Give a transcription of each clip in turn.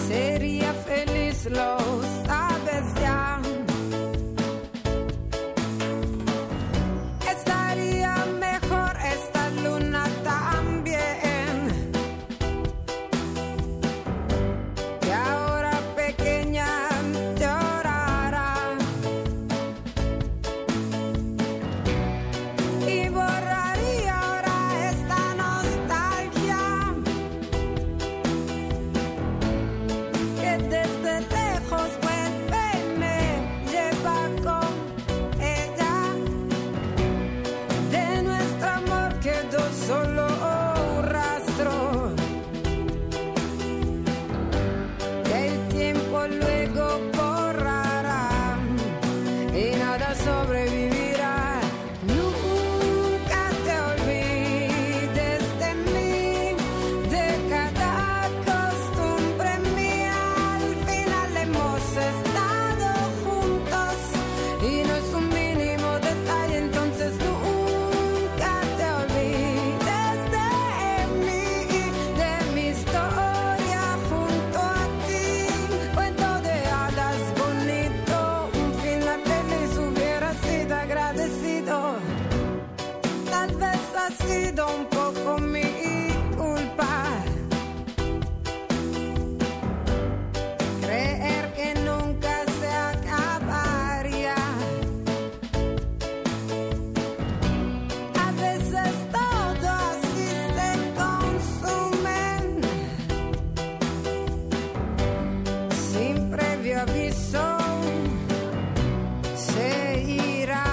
sería feliz, lo sabes ya. Estaría mejor esta luna también, que ahora pequeña llorará y borraría ahora esta nostalgia que desde lejos vuelve y me lleva con ella. De nuestro amor quedó solo un rastro que el tiempo luego borrará y nada sobrevivirá. Nunca te olvides de mí, de cada costumbre mía. Al final hemos estado juntos y no es un mínimo detalle, entonces nunca te olvides de mí, de mi historia junto a ti. Cuento de hadas bonito, un final feliz hubiera sido agradecido. Tal vez ha sido un poco mi culpa creer que nunca se acabaría. A veces todo así se consume sin previo aviso, se irá.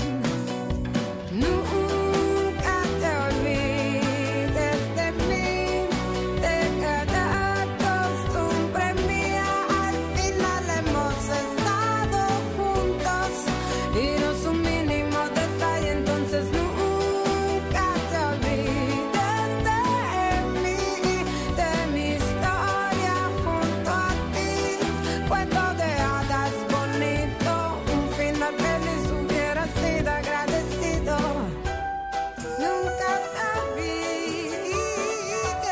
Nunca te olvides de mí, de cada costumbre mía. Al final hemos estado juntos y no es un mínimo detalle, entonces nunca te olvides de mí, de mi historia junto a ti. Cuento de hadas bonito, un final feliz hubiera sido agradecido. Nunca te olvides,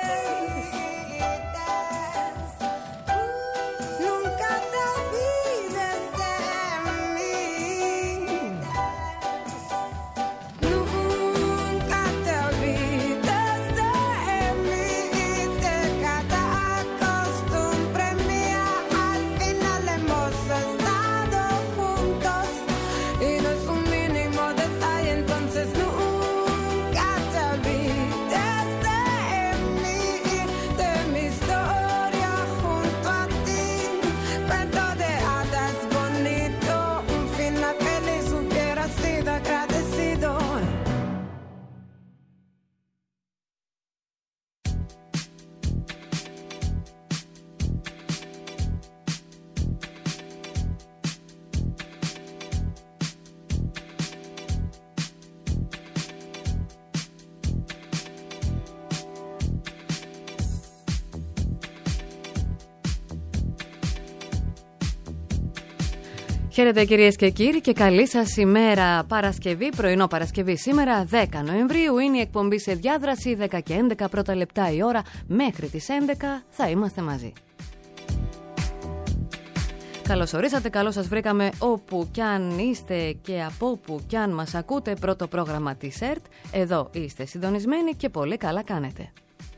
nunca te olvides de mí, nunca te olvides de mí, de cada costumbre mía. Al final hemos estado juntos y no es un mínimo detalle, entonces nunca te olvides de mí, de mi historia junto a ti. Cuento de hadas bonito, un final feliz hubiera sido agradecido. Χαίρετε κυρίες και κύριοι και καλή σας ημέρα. Παρασκευή, πρωινό Παρασκευή σήμερα 10 Νοεμβρίου είναι η εκπομπή σε διάδραση 10 και 11 πρώτα λεπτά η ώρα. Μέχρι τις 11 θα είμαστε μαζί. Καλώς ορίσατε, καλώς σας βρήκαμε όπου κι αν είστε και από όπου κι αν μας ακούτε. Πρώτο πρόγραμμα της ΕΡΤ. Εδώ είστε συντονισμένοι και πολύ καλά κάνετε.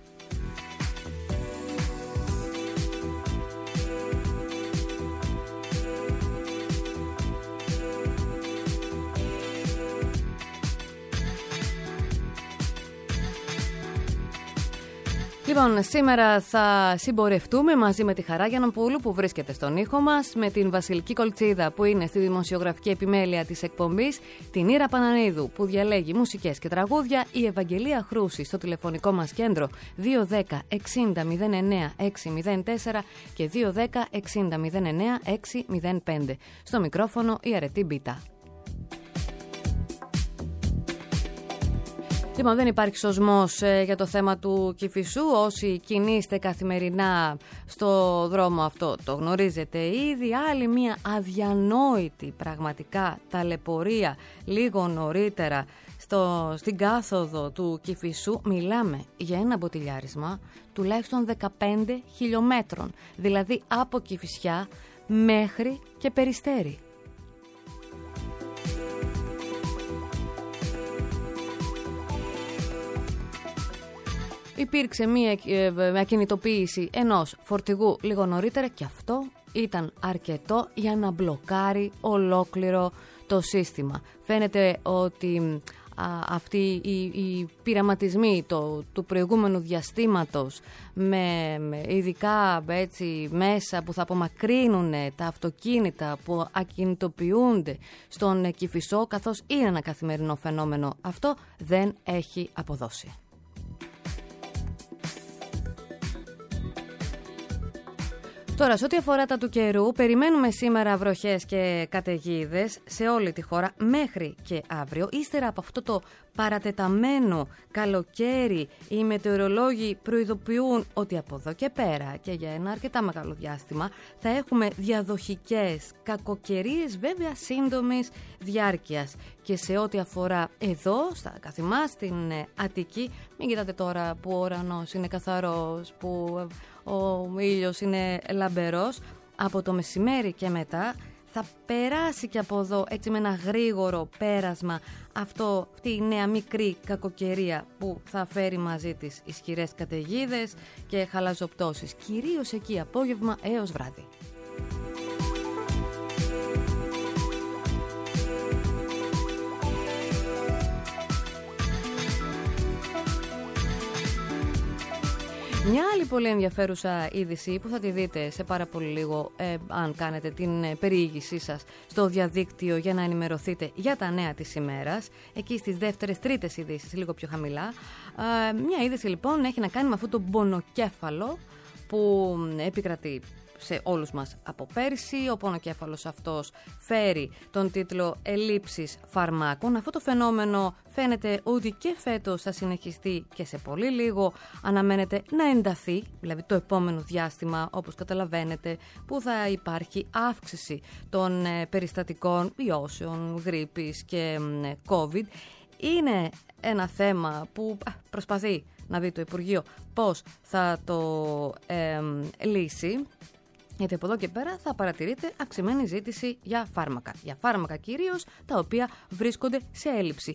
Λοιπόν, σήμερα θα συμπορευτούμε μαζί με τη Χαρά Γιαννοπούλου που βρίσκεται στον ήχο μας, με την Βασιλική Κολτσίδα που είναι στη δημοσιογραφική επιμέλεια της εκπομπής, την Ήρα Πανανίδου που διαλέγει μουσικές και τραγούδια, η Ευαγγελία Χρούση στο τηλεφωνικό μας κέντρο 210 60 09 604 και 210 60 09 605. Στο μικρόφωνο η Αρετή Μπίτα. Λοιπόν, δεν υπάρχει σωσμός για το θέμα του Κηφισού. Όσοι κινείστε καθημερινά στο δρόμο αυτό το γνωρίζετε ήδη. Άλλη μια αδιανόητη πραγματικά ταλαιπωρία λίγο νωρίτερα στην κάθοδο του Κηφισού μιλάμε για ένα μποτιλιάρισμα τουλάχιστον 15 χιλιόμετρων, δηλαδή από Κηφισιά μέχρι και Περιστέρι. Υπήρξε μια ακινητοποίηση ενός φορτηγού λίγο νωρίτερα και αυτό ήταν αρκετό για να μπλοκάρει ολόκληρο το σύστημα. Φαίνεται ότι αυτοί οι πειραματισμοί του προηγούμενου διαστήματος με ειδικά έτσι, μέσα που θα απομακρύνουν τα αυτοκίνητα που ακινητοποιούνται στον Κηφισό, καθώς είναι ένα καθημερινό φαινόμενο, αυτό δεν έχει αποδώσει. Τώρα, σε ό,τι αφορά τα του καιρού, περιμένουμε σήμερα βροχές και καταιγίδες σε όλη τη χώρα μέχρι και αύριο. Ύστερα από αυτό το παρατεταμένο καλοκαίρι, οι μετεωρολόγοι προειδοποιούν ότι από εδώ και πέρα και για ένα αρκετά μεγάλο διάστημα θα έχουμε διαδοχικές κακοκαιρίες, βέβαια σύντομης διάρκειας. Και σε ό,τι αφορά εδώ, στα καθημάς, στην Αττική, μην κοιτάτε τώρα που ο ουρανός είναι καθαρός, που ο ήλιος είναι λαμπερός, από το μεσημέρι και μετά θα περάσει και από εδώ έτσι με ένα γρήγορο πέρασμα αυτή η νέα μικρή κακοκαιρία που θα φέρει μαζί της ισχυρές καταιγίδες και χαλαζοπτώσεις, κυρίως εκεί απόγευμα έως βράδυ. Μια άλλη πολύ ενδιαφέρουσα είδηση που θα τη δείτε σε πάρα πολύ λίγο αν κάνετε την περιήγησή σας στο διαδίκτυο για να ενημερωθείτε για τα νέα της ημέρας, εκεί στις δεύτερες, τρίτες ειδήσεις, λίγο πιο χαμηλά. Μια είδηση λοιπόν έχει να κάνει με αυτό το πονοκέφαλο που επικρατεί σε όλους μας από πέρσι. Ο πονοκέφαλος αυτός φέρει τον τίτλο «Ελλείψεις φαρμάκων». Αυτό το φαινόμενο φαίνεται ότι και φέτος θα συνεχιστεί και σε πολύ λίγο αναμένεται να ενταθεί, δηλαδή το επόμενο διάστημα, όπως καταλαβαίνετε, που θα υπάρχει αύξηση των περιστατικών ιώσεων, γρίπης και COVID. Είναι ένα θέμα που προσπαθεί να δει το Υπουργείο πώς θα το λύσει. Γιατί από εδώ και πέρα θα παρατηρείτε αυξημένη ζήτηση για φάρμακα. Για φάρμακα κυρίως τα οποία βρίσκονται σε έλλειψη.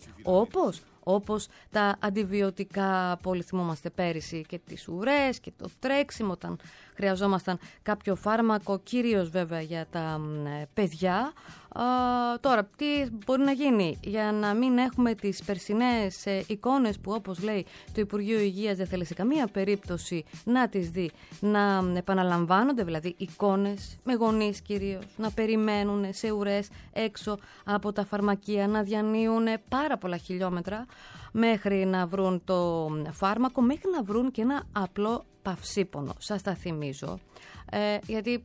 Όπως τα αντιβιωτικά που όλοι θυμόμαστε πέρυσι και τις ουρές και το τρέξιμο όταν χρειαζόμασταν κάποιο φάρμακο, κυρίως βέβαια για τα παιδιά. Τώρα, τι μπορεί να γίνει για να μην έχουμε τις περσινές εικόνες που, όπως λέει το Υπουργείο Υγείας, δεν θέλει σε καμία περίπτωση να τις δει να επαναλαμβάνονται, δηλαδή εικόνες με γονείς κυρίως να περιμένουν σε ουρές έξω από τα φαρμακεία, να διανύουν πάρα πολλά χιλιόμετρα μέχρι να βρουν το φάρμακο, μέχρι να βρουν και ένα απλό παυσίπονο. Σας τα θυμίζω, γιατί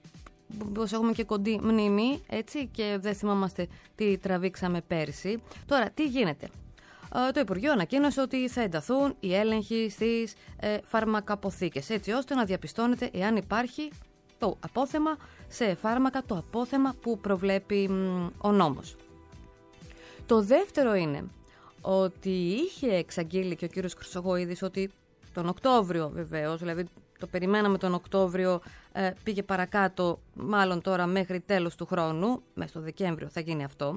πως έχουμε και κοντή μνήμη, έτσι, και δεν θυμάμαστε τι τραβήξαμε πέρσι. Τώρα, τι γίνεται. Το Υπουργείο ανακοίνωσε ότι θα ενταθούν οι έλεγχοι στις φαρμακαποθήκες, έτσι ώστε να διαπιστώνεται εάν υπάρχει το απόθεμα σε φάρμακα, το απόθεμα που προβλέπει ο νόμος. Το δεύτερο είναι ότι είχε εξαγγείλει και ο κύριος Χρυσογοίδης ότι τον Οκτώβριο, βεβαίως, δηλαδή το περιμέναμε τον Οκτώβριο, πήγε παρακάτω, μάλλον τώρα μέχρι τέλος του χρόνου, μέσα στο Δεκέμβριο θα γίνει αυτό.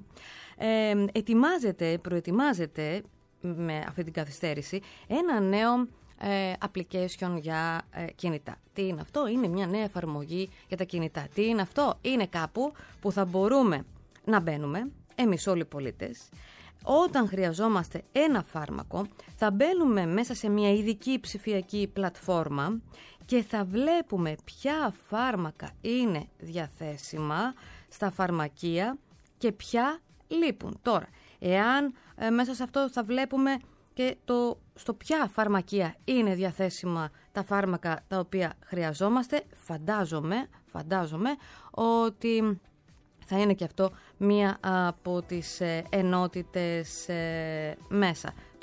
Προετοιμάζεται με αυτή την καθυστέρηση ένα νέο application για κινητά. Τι είναι αυτό? Είναι μια νέα εφαρμογή για τα κινητά. Τι είναι αυτό? Είναι κάπου που θα μπορούμε να μπαίνουμε, εμείς όλοι οι πολίτες, όταν χρειαζόμαστε ένα φάρμακο, θα μπαίνουμε μέσα σε μια ειδική ψηφιακή πλατφόρμα και θα βλέπουμε ποια φάρμακα είναι διαθέσιμα στα φαρμακεία και ποια λείπουν. Τώρα, εάν μέσα σε αυτό θα βλέπουμε και στο ποια φαρμακεία είναι διαθέσιμα τα φάρμακα τα οποία χρειαζόμαστε, φαντάζομαι ότι θα είναι και αυτό μία από τις ενότητες μέσα.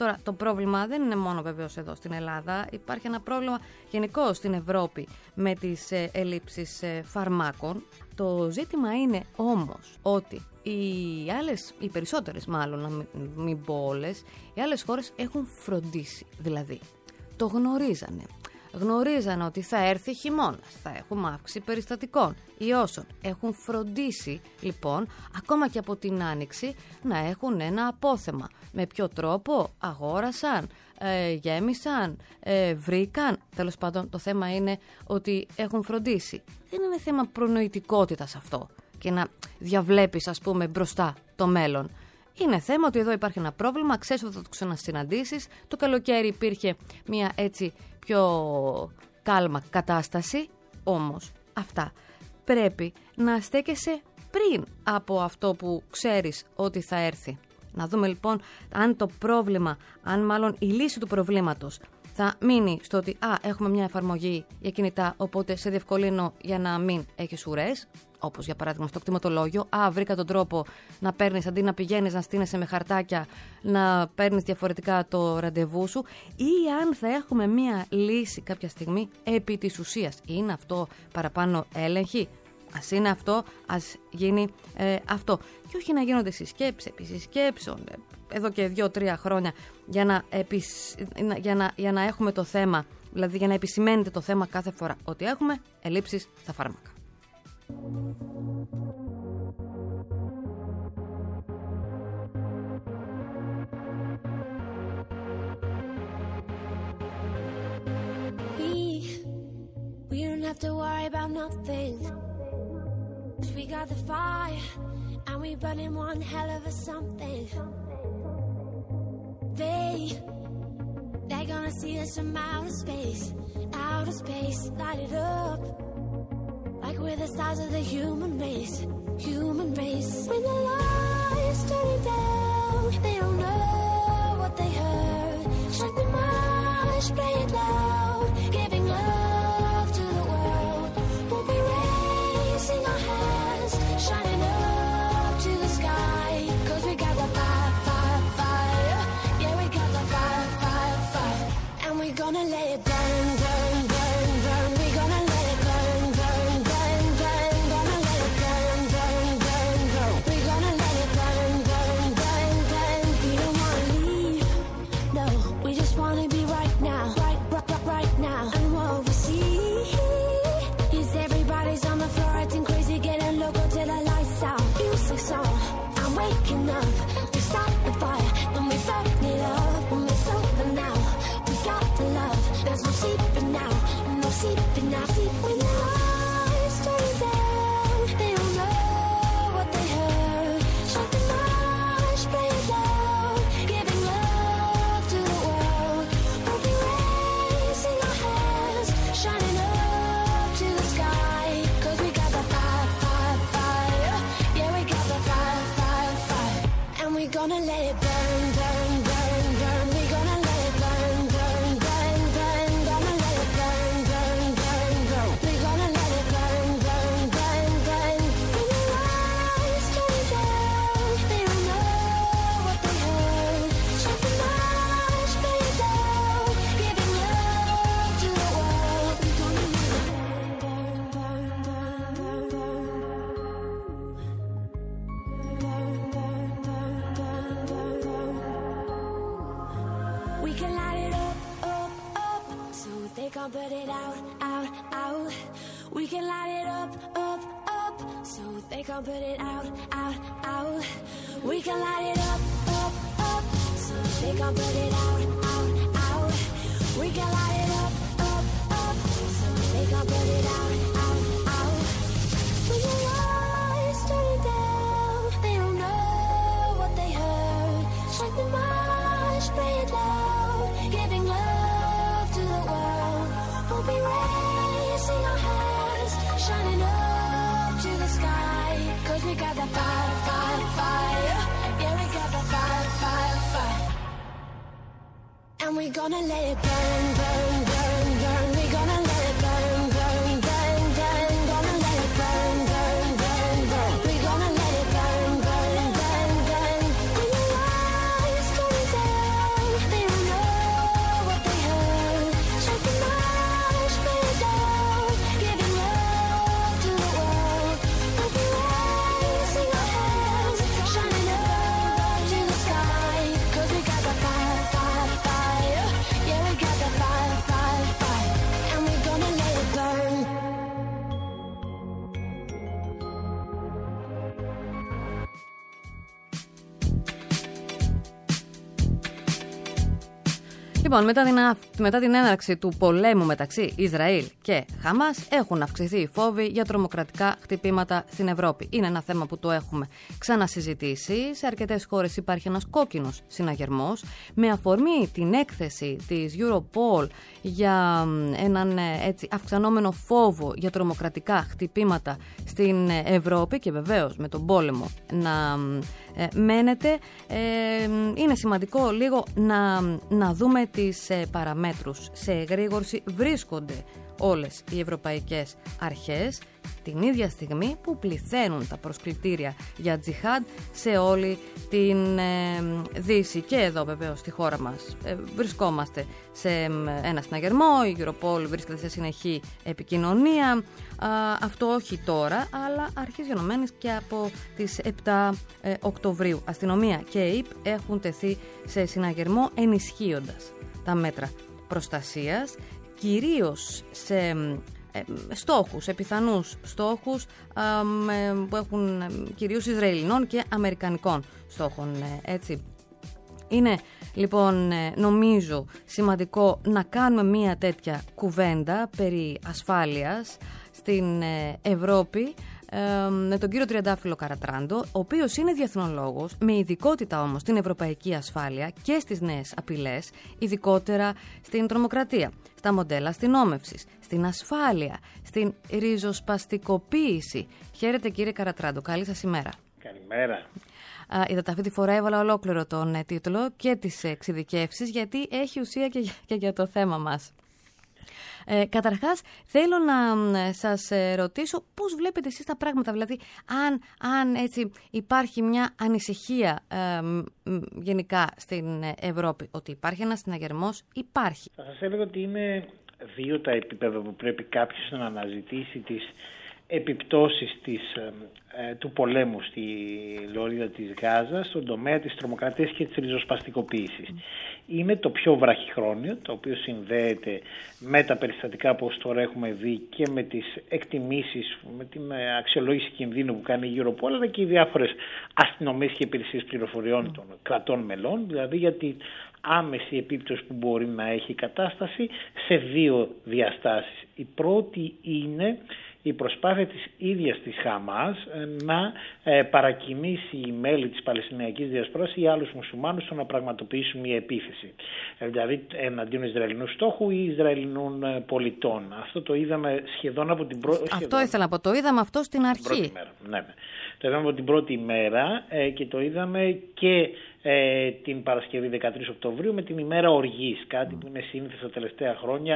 Τώρα, το πρόβλημα δεν είναι μόνο βεβαίως εδώ στην Ελλάδα. Υπάρχει ένα πρόβλημα γενικώς στην Ευρώπη με τις ελλείψεις φαρμάκων. Το ζήτημα είναι όμως ότι οι περισσότερες μάλλον, να μην πω όλες, οι άλλες χώρες έχουν φροντίσει. Δηλαδή, το γνωρίζανε. Γνωρίζανε ότι θα έρθει χειμώνας, θα έχουμε αύξηση περιστατικών, ιώσεων. Έχουν φροντίσει λοιπόν ακόμα και από την Άνοιξη να έχουν ένα απόθεμα. Με ποιο τρόπο? Αγόρασαν, γέμισαν, βρήκαν. Τέλος πάντων, το θέμα είναι ότι έχουν φροντίσει. Δεν είναι θέμα προνοητικότητας αυτό και να διαβλέπεις, ας πούμε, μπροστά το μέλλον. Είναι θέμα ότι εδώ υπάρχει ένα πρόβλημα, ξέρεις ότι θα το ξανασυναντήσεις. Το καλοκαίρι υπήρχε μια έτσι πιο κάλμα κατάσταση, όμως αυτά πρέπει να στέκεσαι πριν από αυτό που ξέρεις ότι θα έρθει. Να δούμε λοιπόν αν το πρόβλημα, αν μάλλον η λύση του προβλήματος θα μείνει στο ότι έχουμε μια εφαρμογή για κινητά, οπότε σε διευκολύνω για να μην έχεις ουρές. Όπως για παράδειγμα στο κτηματολόγιο, βρήκα τον τρόπο να παίρνεις, αντί να πηγαίνεις να στείνεσαι με χαρτάκια, να παίρνεις διαφορετικά το ραντεβού σου, ή αν θα έχουμε μία λύση κάποια στιγμή επί της ουσίας. Είναι αυτό παραπάνω έλεγχη? Ας είναι αυτό, ας γίνει αυτό. Και όχι να γίνονται συσκέψεις επί συσκέψεων εδώ και 2-3 χρόνια για να έχουμε το θέμα, δηλαδή για να επισημαίνεται το θέμα κάθε φορά ότι έχουμε ελλείψεις στα φάρμακα. We don't have to worry about nothing, 'cause we got the fire and we burning one hell of a something. They're gonna see us from outer space, light it up. Like we're the stars of the human race. When the lights turn down, they don't know what they heard. Strike the march, play it loud, giving love to the world. We'll be raising our hands, shining up to the sky. 'Cause we got the fire, fire, fire. Yeah, we got the fire, fire, fire. And we're gonna let it burn, burn, burn, burn. We're gonna let it burn, burn, burn, burn. Gonna let it burn, burn, burn, burn. We're gonna let it burn, burn, burn, burn. We don't wanna leave, no. We just wanna be right now, right now. And what we see is everybody's on the floor acting crazy, getting loco till the lights out. Music's on, I'm waking up. We start the fire, then we burn it up. When it's over now, we got the love. There's no sleeping now, no sleeping now. When the lights turn down, they don't know what they heard. Strike the march, play it loud, giving love to the world. We'll be raising our hands, shining up to the sky. 'Cause we got the fire, fire, fire. Yeah, we got the fire, fire, fire. And we're gonna let it burn, burn, burn, burn. We're gonna let it burn, burn, burn, burn. Gonna let it burn, burn, burn, burn. We're gonna let it burn, burn, burn, burn. When the lights turn down, they don't know what they heard. Strike the march, play it loud, giving love to the world. We're gonna let it burn, burn, burn, burn, burn, burn, burn, burn, burn, burn, burn. We can light it up, up, up, so they can't put it out, out, out. We can light it up, up, up, so they can't put it out, out, out. We can light it up, up, up, so they can't put it out, out, out. We can light it up, up, up, so they can't put it out, out, out. When the lights turn down, they don't know what they heard. Strike the march, play it loud, giving love to the world. We'll be raising our hands, shining up to the sky. 'Cause we got the fire, fire, fire. Yeah, we got the fire, fire, fire. And we're gonna let it burn, burn, burn, burn. We're gonna let it burn, burn, burn, burn. Gonna let it burn, burn, burn, burn. We're gonna let it burn, burn, burn, burn. When the lights turn down, they Λοιπόν, μετά την έναρξη του πολέμου μεταξύ Ισραήλ και Χαμάς έχουν αυξηθεί οι φόβοι για τρομοκρατικά χτυπήματα στην Ευρώπη. Είναι ένα θέμα που το έχουμε ξανασυζητήσει. Σε αρκετές χώρες υπάρχει ένας κόκκινος συναγερμός. Με αφορμή την έκθεση της Europol για έναν έτσι αυξανόμενο φόβο για τρομοκρατικά χτυπήματα στην Ευρώπη και βεβαίως με τον πόλεμο να μένεται, είναι σημαντικό λίγο να δούμε τις παραμέτρους. Σε εγρήγορση βρίσκονται όλες οι ευρωπαϊκές αρχές την ίδια στιγμή που πληθαίνουν τα προσκλητήρια για τζιχάντ σε όλη την Δύση. Και εδώ βεβαίως στη χώρα μας βρισκόμαστε σε ένα συναγερμό, η Europol βρίσκεται σε συνεχή επικοινωνία. Αυτό όχι τώρα, αλλά αρχίζει γενομένης και από τις 7 Οκτωβρίου. Αστυνομία και ΕΙΠ έχουν τεθεί σε συναγερμό ενισχύοντας τα μέτρα προστασίας, κυρίως σε στόχους, σε πιθανούς στόχους που έχουν κυρίως Ισραηλινών και Αμερικανικών στόχων, έτσι. Είναι λοιπόν νομίζω σημαντικό να κάνουμε μια τέτοια κουβέντα περί ασφάλειας στην Ευρώπη με τον κύριο Τριαντάφυλλο Καρατράντο, ο οποίος είναι διεθνολόγος με ειδικότητα όμως στην ευρωπαϊκή ασφάλεια και στις νέες απειλές, ειδικότερα στην τρομοκρατία, στα μοντέλα αστυνόμευσης, στην ασφάλεια, στην ριζοσπαστικοποίηση. Χαίρετε κύριε Καρατράντο, καλή σας ημέρα. Καλημέρα. Είδατε, αυτή τη φορά έβαλα ολόκληρο τον τίτλο και τις εξειδικεύσεις, γιατί έχει ουσία και για το θέμα μας. Καταρχάς θέλω να σας ρωτήσω πώς βλέπετε εσείς τα πράγματα, δηλαδή αν έτσι υπάρχει μια ανησυχία γενικά στην Ευρώπη ότι υπάρχει ένας συναγερμός, υπάρχει. Θα σας έλεγα ότι είναι δύο τα επίπεδα που πρέπει κάποιος να αναζητήσει τις επιπτώσεις του πολέμου στη λωρίδα της Γάζας στον τομέα της τρομοκρατίας και της ριζοσπαστικοποίησης. Είναι το πιο βραχυχρόνιο, το οποίο συνδέεται με τα περιστατικά που ως τώρα έχουμε δει και με τις εκτιμήσεις, με την αξιολόγηση κινδύνου που κάνει η Europol, αλλά και οι διάφορες αστυνομίες και υπηρεσίες πληροφοριών των κρατών μελών, δηλαδή για την άμεση επίπτωση που μπορεί να έχει η κατάσταση σε δύο διαστάσεις. Η πρώτη είναι η προσπάθεια της ίδιας της Χαμάς να παρακινήσει οι μέλη της Παλαιστινιακής Διασποράς ή άλλους μουσουλμάνους στο να πραγματοποιήσουν μια επίθεση. Δηλαδή εναντίον Ισραηλινού στόχου ή Ισραηλινών πολιτών. Αυτό το είδαμε σχεδόν από την πρώτη... Αυτό ήθελα να πω, το είδαμε αυτό στην αρχή. Ναι. Το είδαμε από την πρώτη ημέρα και το είδαμε και την Παρασκευή 13 Οκτωβρίου με την ημέρα οργής, κάτι που είναι σύνηθες τα τελευταία χρόνια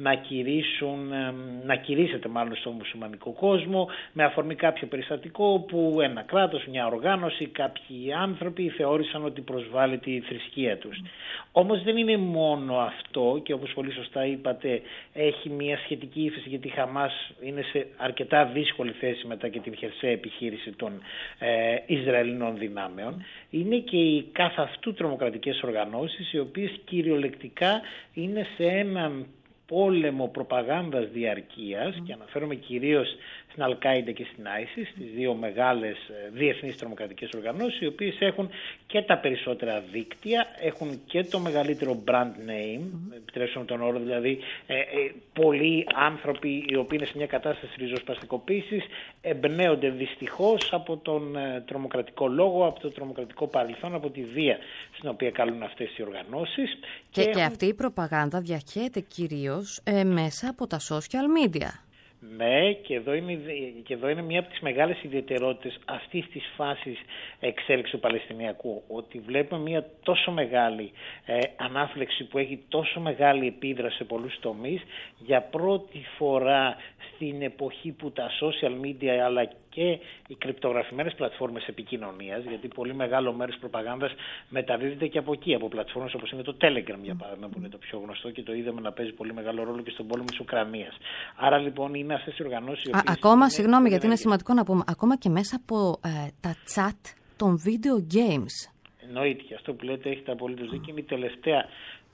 να κηρύσσεται μάλλον στο μουσουλμανικό κόσμο με αφορμή κάποιο περιστατικό που ένα κράτος, μια οργάνωση, κάποιοι άνθρωποι θεώρησαν ότι προσβάλλει τη θρησκεία τους. Όμως δεν είναι μόνο αυτό και όπως πολύ σωστά είπατε έχει μια σχετική ύφεση, γιατί η Χαμάς είναι σε αρκετά δύσκολη θέση μετά και την χερσαία επιχείρηση των Ισραηλινών δυνάμεων. Είναι και οι καθ' αυτού τρομοκρατικές οργανώσεις οι οποίες κυριολεκτικά είναι σε έναν πόλεμο προπαγάνδας διαρκείας και αναφέρομαι κυρίως στην Αλ-Κάιντα και στην ISIS, τις δύο μεγάλες διεθνείς τρομοκρατικές οργανώσεις, οι οποίες έχουν και τα περισσότερα δίκτυα, έχουν και το μεγαλύτερο brand name, επιτρέψτε τον όρο, δηλαδή πολλοί άνθρωποι οι οποίοι είναι σε μια κατάσταση ριζοσπαστικοποίησης εμπνέονται δυστυχώς από τον τρομοκρατικό λόγο, από το τρομοκρατικό παρελθόν, από τη βία στην οποία καλούν αυτές οι οργανώσεις. Και αυτή η προπαγάνδα διαχέεται κυρίως μέσα από τα social media. Ναι, και εδώ είναι μία από τις μεγάλες ιδιαιτερότητες αυτής της φάσης εξέλιξης του Παλαιστινιακού, ότι βλέπουμε μία τόσο μεγάλη ανάφλεξη που έχει τόσο μεγάλη επίδραση σε πολλούς τομείς για πρώτη φορά στην εποχή που τα social media αλλά και οι κρυπτογραφημένες πλατφόρμες επικοινωνίας, γιατί πολύ μεγάλο μέρος προπαγάνδας μεταδίδεται και από εκεί, από πλατφόρμες όπως είναι το Telegram για παράδειγμα, που είναι το πιο γνωστό και το είδαμε να παίζει πολύ μεγάλο ρόλο και στον πόλεμο της Ουκρανίας. Άρα λοιπόν είναι αυτές οι οργανώσεις... Ακόμα, συγγνώμη γιατί είναι σημαντικό να πούμε, ακόμα και μέσα από τα chat των video games. Εννοείται, και αυτό που λέτε έχετε απολύτως δίκιο, είναι η τελευταία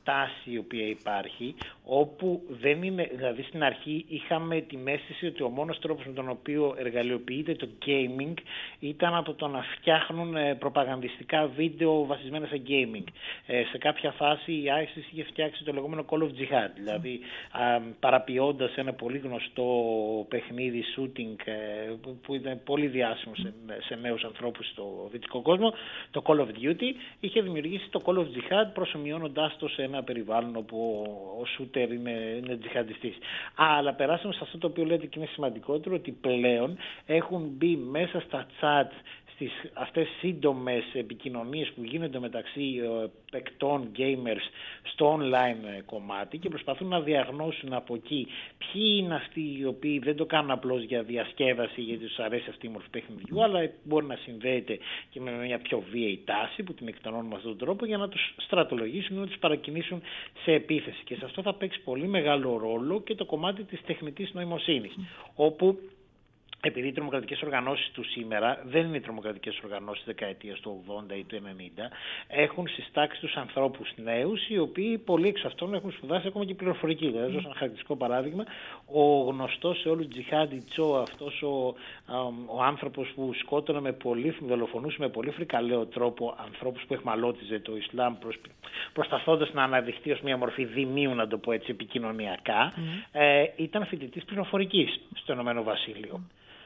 τάση η οποία υπάρχει, όπου δεν είναι, δηλαδή στην αρχή είχαμε την αίσθηση ότι ο μόνος τρόπος με τον οποίο εργαλειοποιείται το gaming ήταν από το να φτιάχνουν προπαγανδιστικά βίντεο βασισμένα σε gaming. Σε κάποια φάση η ISIS είχε φτιάξει το λεγόμενο Call of Jihad, δηλαδή παραποιώντας ένα πολύ γνωστό παιχνίδι shooting που ήταν πολύ διάσημο σε νέους ανθρώπους στο δυτικό κόσμο, το Call of Duty, είχε δημιουργήσει το Call of Jihad προσομοιώνοντάς το σε ένα περιβάλλον όπου ο shooter είναι τζιχαντιστής. Αλλά περάσαμε σε αυτό το οποίο λέτε και είναι σημαντικότερο, ότι πλέον έχουν μπει μέσα στα chat, στις αυτές σύντομες επικοινωνίες που γίνονται μεταξύ παικτών, gamers στο online κομμάτι, και προσπαθούν να διαγνώσουν από εκεί ποιοι είναι αυτοί οι οποίοι δεν το κάνουν απλώς για διασκέδαση γιατί τους αρέσει αυτή η μορφή παιχνιδιού, αλλά μπορεί να συνδέεται και με μια πιο βίαιη τάση που την εκτονώνουν με αυτόν τον τρόπο, για να τους στρατολογήσουν ή να τους παρακινήσουν σε επίθεση. Και σε αυτό θα παίξει πολύ μεγάλο ρόλο και το κομμάτι της τεχνητής νοημοσύνης, όπου επειδή οι τρομοκρατικές οργανώσεις του σήμερα δεν είναι οι τρομοκρατικές οργανώσεις της δεκαετίας του 80 ή του 90, έχουν συστάξει τους ανθρώπους νέους, οι οποίοι πολλοί εξ αυτών έχουν σπουδάσει ακόμα και πληροφορική. Δηλαδή, ένα χαρακτηριστικό παράδειγμα, ο γνωστός σε όλους Τζιχάντι Τσό, αυτός ο άνθρωπος που σκότωνε δολοφονούσε με πολύ φρικαλαίο τρόπο ανθρώπους που εχμαλώτιζε το Ισλάμ, προσπαθώντας να αναδειχθεί ως μια μορφή δημίου, να το πω έτσι, επικοινωνιακά, ήταν φοιτητής πληροφορικής στο Ηνωμένο Βασίλειο.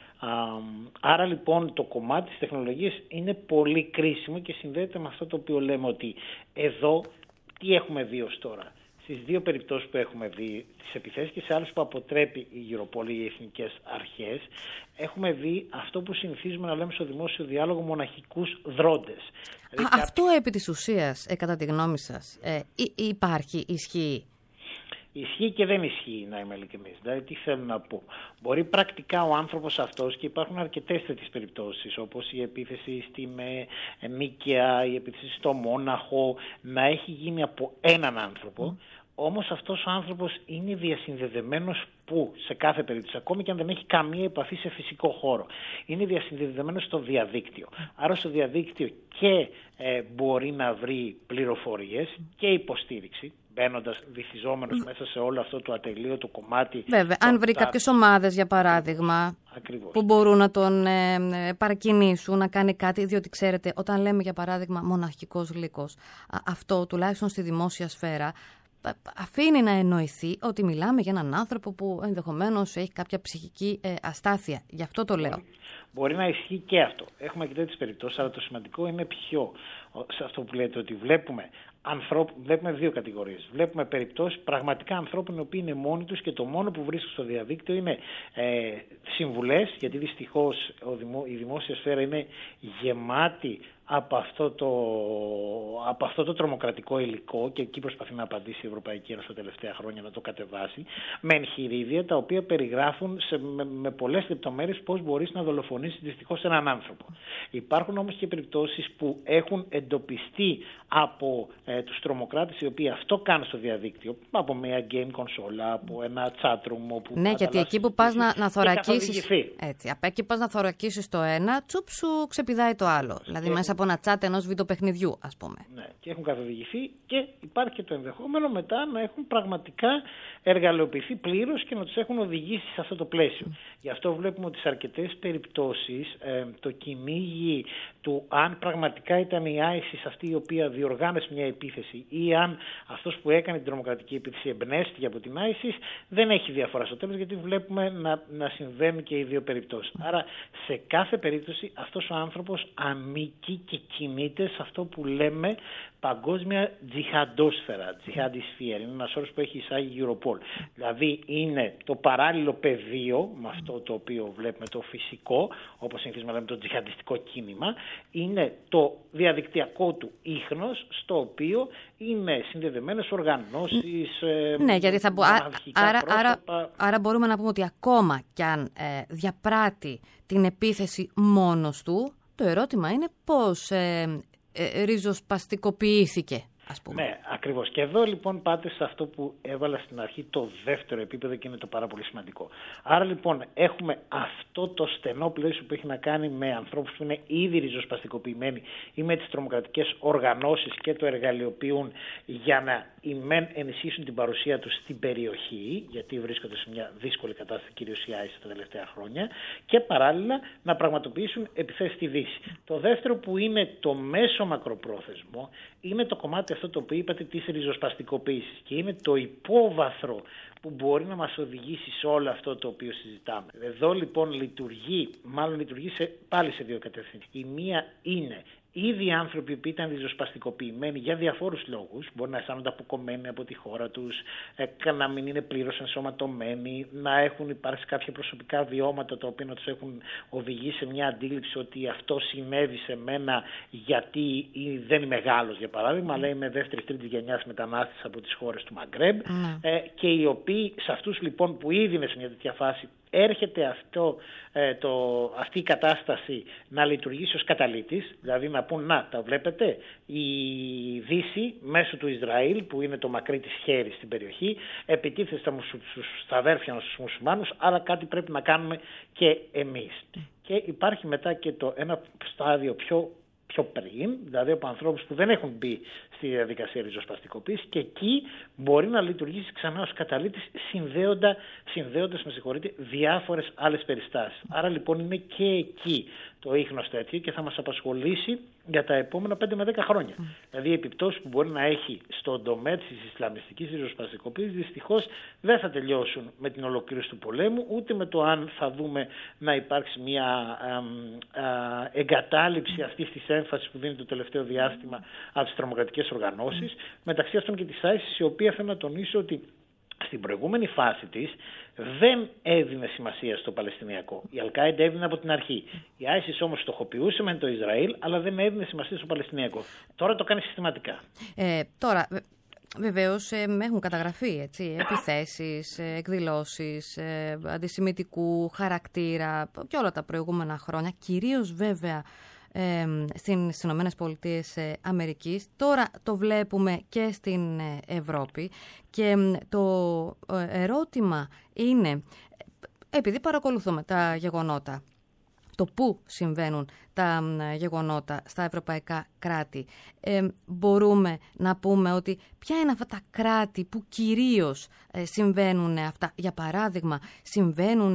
Άρα λοιπόν το κομμάτι της τεχνολογίας είναι πολύ κρίσιμο και συνδέεται με αυτό το οποίο λέμε, ότι εδώ τι έχουμε δει ως τώρα. Στις δύο περιπτώσεις που έχουμε δει, τις επιθέσεις, και σε άλλες που αποτρέπει η Europol ή οι εθνικές αρχές, έχουμε δει αυτό που συνηθίζουμε να λέμε στο δημόσιο διάλογο, μοναχικούς δρόντες. Αυτό επί της ουσίας, κατά τη γνώμη σας, υπάρχει, ισχύει? Ισχύει και δεν ισχύει, να είμαι ειλικρινής. Δηλαδή, τι θέλω να πω. Μπορεί πρακτικά ο άνθρωπος αυτός, και υπάρχουν αρκετές τέτοιες περιπτώσεις, όπως η επίθεση στη Νίκαια, η επίθεση στο Μόναχο, να έχει γίνει από έναν άνθρωπο. Όμως αυτός ο άνθρωπος είναι διασυνδεδεμένος που σε κάθε περίπτωση, ακόμη και αν δεν έχει καμία επαφή σε φυσικό χώρο, είναι διασυνδεδεμένος στο διαδίκτυο. Άρα στο διαδίκτυο και μπορεί να βρει πληροφορίες και υποστήριξη, μπαίνοντας, βυθιζόμενος μέσα σε όλο αυτό το ατελείωτο κομμάτι. Βέβαια, αν βρει κάποιες ομάδες, για παράδειγμα, ακριβώς, που μπορούν να τον παρακινήσουν να κάνει κάτι, διότι ξέρετε, όταν λέμε για παράδειγμα μοναχικός λύκος, αυτό τουλάχιστον στη δημόσια σφαίρα αφήνει να εννοηθεί ότι μιλάμε για έναν άνθρωπο που ενδεχομένως έχει κάποια ψυχική αστάθεια. Γι' αυτό το λέω. Μπορεί να ισχύει και αυτό. Έχουμε και τέτοιες περιπτώσεις, αλλά το σημαντικό είναι σε αυτό που λέτε, ότι βλέπουμε δύο κατηγορίες. Βλέπουμε περιπτώσεις πραγματικά ανθρώπων οι οποίοι είναι μόνοι τους και το μόνο που βρίσκουν στο διαδίκτυο είναι συμβουλές, γιατί δυστυχώς η δημόσια σφαίρα είναι γεμάτη από αυτό το τρομοκρατικό υλικό, και εκεί προσπαθεί να απαντήσει η Ευρωπαϊκή Ένωση τα τελευταία χρόνια, να το κατεβάσει, με εγχειρίδια τα οποία περιγράφουν με πολλές λεπτομέρειες πώς μπορείς να δολοφονήσεις δυστυχώς έναν άνθρωπο. Υπάρχουν όμως και περιπτώσεις που έχουν εντοπιστεί από τους τρομοκράτες, οι οποίοι αυτό κάνουν στο διαδίκτυο, από μια game κονσόλα, από ένα chatroom. Όπου ναι, γιατί εκεί που πας να θωρακίσεις, εκεί πας να θωρακίσεις το ένα, τσουπ σου ξεπηδάει το άλλο. Δηλαδή μέσα από ένα chat ενός βιντεοπαιχνιδιού, ας πούμε. Ναι, και έχουν καθοδηγηθεί, και υπάρχει και το ενδεχόμενο μετά να έχουν πραγματικά εργαλειοποιηθεί πλήρως και να τους έχουν οδηγήσει σε αυτό το πλαίσιο. Γι' αυτό βλέπουμε ότι σε αρκετές περιπτώσεις το κυνήγι του αν πραγματικά ήταν η ISIS αυτή η οποία διοργάνωσε μια επίθεση, ή αν αυτός που έκανε την τρομοκρατική επίθεση εμπνεύστηκε από την ISIS, δεν έχει διαφορά στο τέλος, γιατί βλέπουμε να συμβαίνουν και οι δύο περιπτώσεις. Άρα σε κάθε περίπτωση αυτός ο άνθρωπος ανήκει και κινείται σε αυτό που λέμε παγκόσμια τζιχαντόσφαιρα, τζιχαντισφαίρα. Είναι ένας όρος που έχει εισάγει η Europol. Δηλαδή είναι το παράλληλο πεδίο με αυτό το οποίο βλέπουμε, το φυσικό, όπως συνηθίζουμε να λέμε το τζιχαντιστικό κίνημα, είναι το διαδικτυακό του ίχνος, στο οποίο είναι συνδεδεμένες οργανώσεις, ναι, γιατί άρα μπορούμε να πούμε ότι ακόμα κι αν διαπράττει την επίθεση μόνος του, το ερώτημα είναι πώς ριζοσπαστικοποιήθηκε ας πούμε. Ναι, ακριβώς. Και εδώ λοιπόν πάτε σε αυτό που έβαλα στην αρχή, το δεύτερο επίπεδο, και είναι το πάρα πολύ σημαντικό. Άρα λοιπόν έχουμε αυτό το στενό πλαίσιο που έχει να κάνει με ανθρώπους που είναι ήδη ριζοσπαστικοποιημένοι ή με τις τρομοκρατικές οργανώσεις και το εργαλειοποιούν για να ενισχύσουν την παρουσία τους στην περιοχή, γιατί βρίσκονται σε μια δύσκολη κατάσταση, κυρίως οι ISIS τα τελευταία χρόνια, και παράλληλα να πραγματοποιήσουν επιθέσεις στη Δύση. Το δεύτερο, που είναι το μέσο μακροπρόθεσμο, είναι το κομμάτι αυτό το οποίο είπατε της ριζοσπαστικοποίησης, και είναι το υπόβαθρο που μπορεί να μας οδηγήσει σε όλο αυτό το οποίο συζητάμε. Εδώ λοιπόν λειτουργεί πάλι σε δύο κατευθύνσεις. Η μία είναι ήδη άνθρωποι που ήταν ριζοσπαστικοποιημένοι για διαφόρους λόγους, μπορεί να αισθάνονται αποκομμένοι από τη χώρα τους, να μην είναι πλήρως ενσωματωμένοι, να έχουν υπάρξει κάποια προσωπικά βιώματα τα οποία να τους έχουν οδηγήσει σε μια αντίληψη ότι αυτό συνέβη σε μένα γιατί δεν είμαι Γάλλος, για παράδειγμα, αλλά είμαι δεύτερης-τρίτης γενιάς μετανάστης από τις χώρες του Μαγκρέμπ, και οι οποίοι, σε αυτούς λοιπόν που ήδη είναι σε μια τέτοια φάση, έρχεται αυτή η κατάσταση να λειτουργήσει ως καταλύτης, δηλαδή να πούν, να, τα βλέπετε, η Δύση μέσω του Ισραήλ, που είναι το μακρύ της χέρι στην περιοχή, επιτίθεται στα αδέρφια μας, στους μουσουλμάνους, άρα κάτι πρέπει να κάνουμε και εμείς. Και υπάρχει μετά και ένα στάδιο πιο πριν, δηλαδή από ανθρώπους που δεν έχουν μπει στη διαδικασία ριζοσπαστικοποίησης, και εκεί μπορεί να λειτουργήσει ξανά ως καταλύτης, συνδέοντας διάφορες άλλες περιστάσεις. Άρα λοιπόν είναι και εκεί το ίχνος τέτοιο και θα μας απασχολήσει για τα επόμενα 5 με 10 χρόνια. Δηλαδή οι επιπτώσεις που μπορεί να έχει στον τομέα της ισλαμιστικής ριζοσπαστικοποίησης δυστυχώς δεν θα τελειώσουν με την ολοκλήρωση του πολέμου, ούτε με το αν θα δούμε να υπάρξει μια εγκατάλειψη αυτής της έμφασης που δίνει το τελευταίο διάστημα από τις τρομοκρατικές οργανώσεις, μεταξύ αυτών και της ISIS, η οποία θέλω να τονίσω ότι στην προηγούμενη φάση της δεν έδινε σημασία στο Παλαιστινιακό. Η Αλ-Κάιντα έδινε από την αρχή. Η ISIS όμως στοχοποιούσε με το Ισραήλ, αλλά δεν έδινε σημασία στο Παλαιστινιακό. Τώρα το κάνει συστηματικά. Τώρα, βεβαίως έχουν καταγραφεί επιθέσεις, εκδηλώσεις αντισημιτικού χαρακτήρα και όλα τα προηγούμενα χρόνια, κυρίως βέβαια στις Ηνωμένες Πολιτείες Αμερικής. Τώρα το βλέπουμε και στην Ευρώπη, και το ερώτημα είναι, επειδή παρακολουθούμε τα γεγονότα, το πού συμβαίνουν τα γεγονότα στα ευρωπαϊκά κράτη, μπορούμε να πούμε ότι ποια είναι αυτά τα κράτη που κυρίως συμβαίνουν αυτά. Για παράδειγμα, συμβαίνουν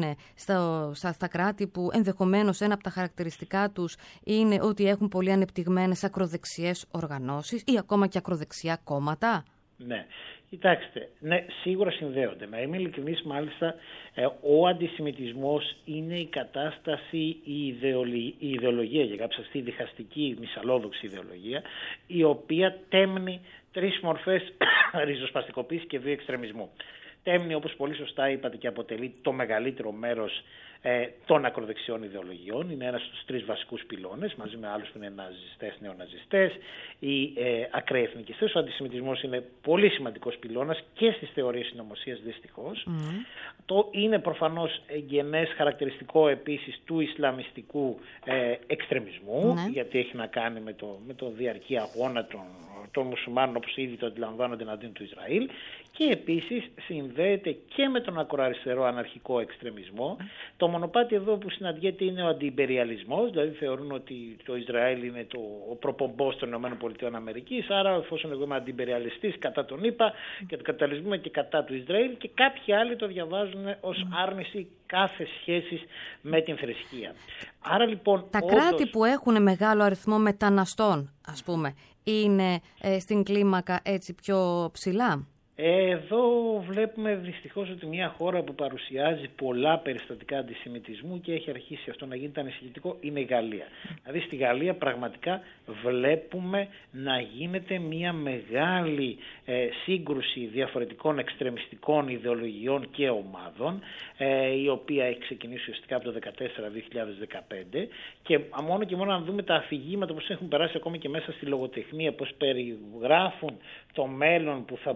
στα κράτη που ενδεχομένως ένα από τα χαρακτηριστικά τους είναι ότι έχουν πολύ ανεπτυγμένες ακροδεξιές οργανώσεις ή ακόμα και ακροδεξιά κόμματα. Ναι. Κοιτάξτε, ναι, σίγουρα συνδέονται. Να είμαι ειλικρινής, μάλιστα, ο αντισημιτισμός είναι η κατάσταση, η ιδεολογία, για κάποια αυτή διχαστική, μυσαλλόδοξη ιδεολογία, η οποία τέμνει 3 μορφές ριζοσπαστικοποίησης και βίου εξτρεμισμού. Τέμνει, όπως πολύ σωστά είπατε, και αποτελεί το μεγαλύτερο μέρος των ακροδεξιών ιδεολογιών. Είναι ένας στους 3 βασικούς πυλώνες, μαζί με άλλους που είναι ναζιστές, νεοναζιστές ή ακραίοι εθνικιστές. Ο αντισημιτισμός είναι πολύ σημαντικός πυλώνας και στις θεωρίες συνωμοσίας, δυστυχώς. Το είναι προφανώς εγγενές χαρακτηριστικό επίσης του ισλαμιστικού εξτρεμισμού, γιατί έχει να κάνει με το διαρκή αγώνα των μουσουλμάνων, όπως ήδη το αντιλαμβάνονται, εναντίον του Ισραήλ, και επίσης συνδέεται και με τον ακροαριστερό αναρχικό εξτρεμισμό. Το μονοπάτι εδώ που συναντιέται είναι ο αντιιμπεριαλισμός, δηλαδή θεωρούν ότι το Ισραήλ είναι ο προπομπός των ΗΠΑ, άρα εφόσον εγώ είμαι αντιιμπεριαλιστής κατά τον ΗΠΑ και τον καπιταλισμό και κατά του Ισραήλ, και κάποιοι άλλοι το διαβάζουν ως άρνηση κάθε σχέσης με την θρησκεία. Άρα λοιπόν τα κράτη που έχουν μεγάλο αριθμό μεταναστών, ας πούμε, είναι στην κλίμακα έτσι πιο ψηλά. Εδώ βλέπουμε δυστυχώς ότι μια χώρα που παρουσιάζει πολλά περιστατικά αντισημιτισμού και έχει αρχίσει αυτό να γίνεται ανησυχητικό είναι η Γαλλία. Δηλαδή στη Γαλλία πραγματικά βλέπουμε να γίνεται μια μεγάλη σύγκρουση διαφορετικών εξτρεμιστικών ιδεολογιών και ομάδων, η οποία έχει ξεκινήσει ουσιαστικά από το 2014-2015, και μόνο και μόνο αν δούμε τα αφηγήματα που έχουν περάσει ακόμη και μέσα στη λογοτεχνία, πώς περιγράφουν το μέλλον που θα μπορούσε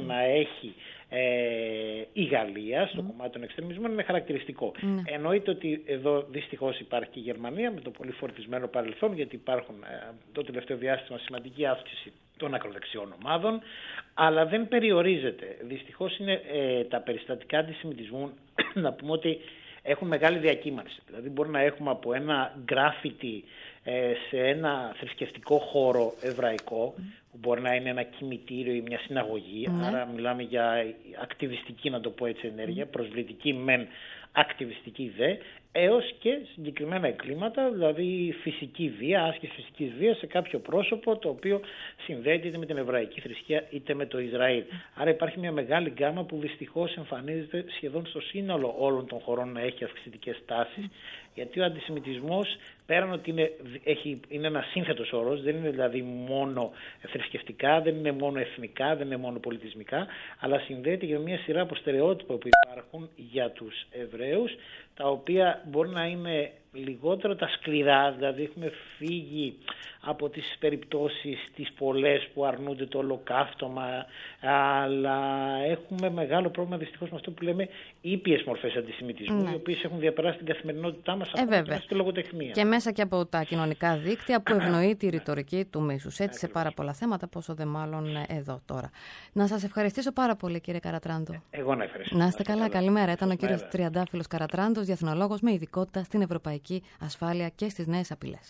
να έχει η Γαλλία στο κομμάτι των εξτρεμισμών είναι χαρακτηριστικό. Εννοείται ότι εδώ δυστυχώς υπάρχει και η Γερμανία με το πολύ φορτισμένο παρελθόν, γιατί υπάρχουν το τελευταίο διάστημα σημαντική αύξηση των ακροδεξιών ομάδων, αλλά δεν περιορίζεται. Δυστυχώς είναι τα περιστατικά αντισημιτισμού να πούμε ότι έχουν μεγάλη διακύμανση. Δηλαδή μπορεί να έχουμε από ένα γκράφιτι σε ένα θρησκευτικό χώρο εβραϊκό, που μπορεί να είναι ένα κημητήριο ή μια συναγωγή, άρα μιλάμε για ακτιβιστική, να το πω έτσι, ενέργεια, προσβλητική μεν, ακτιβιστική δε, έως και συγκεκριμένα εγκλήματα, δηλαδή φυσική βία, άσκηση φυσικής βίας σε κάποιο πρόσωπο το οποίο συνδέεται είτε με την εβραϊκή θρησκεία είτε με το Ισραήλ. Άρα υπάρχει μια μεγάλη γκάμα που δυστυχώς εμφανίζεται σχεδόν στο σύνολο όλων των χωρών να έχει αυξητικές τάσεις, γιατί ο αντισημιτισμός πέραν ότι είναι ένα σύνθετος όρος, δεν είναι δηλαδή μόνο θρησκευτικά, δεν είναι μόνο εθνικά, δεν είναι μόνο πολιτισμικά, αλλά συνδέεται για μια σειρά από στερεότυπα που υπάρχουν για τους Εβραίους, τα οποία μπορεί να είναι λιγότερο τα σκληρά, δηλαδή έχουμε φύγει από τις περιπτώσεις τις πολλές που αρνούνται το ολοκαύτωμα, αλλά έχουμε μεγάλο πρόβλημα δυστυχώς με αυτό που λέμε ήπιες μορφές αντισημιτισμού, οι οποίες έχουν διαπεράσει την καθημερινότητά μας ακόμα και στη λογοτεχνία. Και μέσα και από τα κοινωνικά δίκτυα που ευνοεί τη ρητορική του μίσους. Έτσι σε πάρα πολλά θέματα, πόσο δε μάλλον εδώ τώρα. Να σας ευχαριστήσω πάρα πολύ, κύριε Καρατράντο. Εγώ να ευχαριστήσω. Να είστε καλά, καλημέρα. Ήταν ο κύριος Τριαντάφυλλος Καρατράντος, διεθνολόγος με ειδικότητα στην ευρωπαϊκή ασφάλεια και στις νέες απειλές.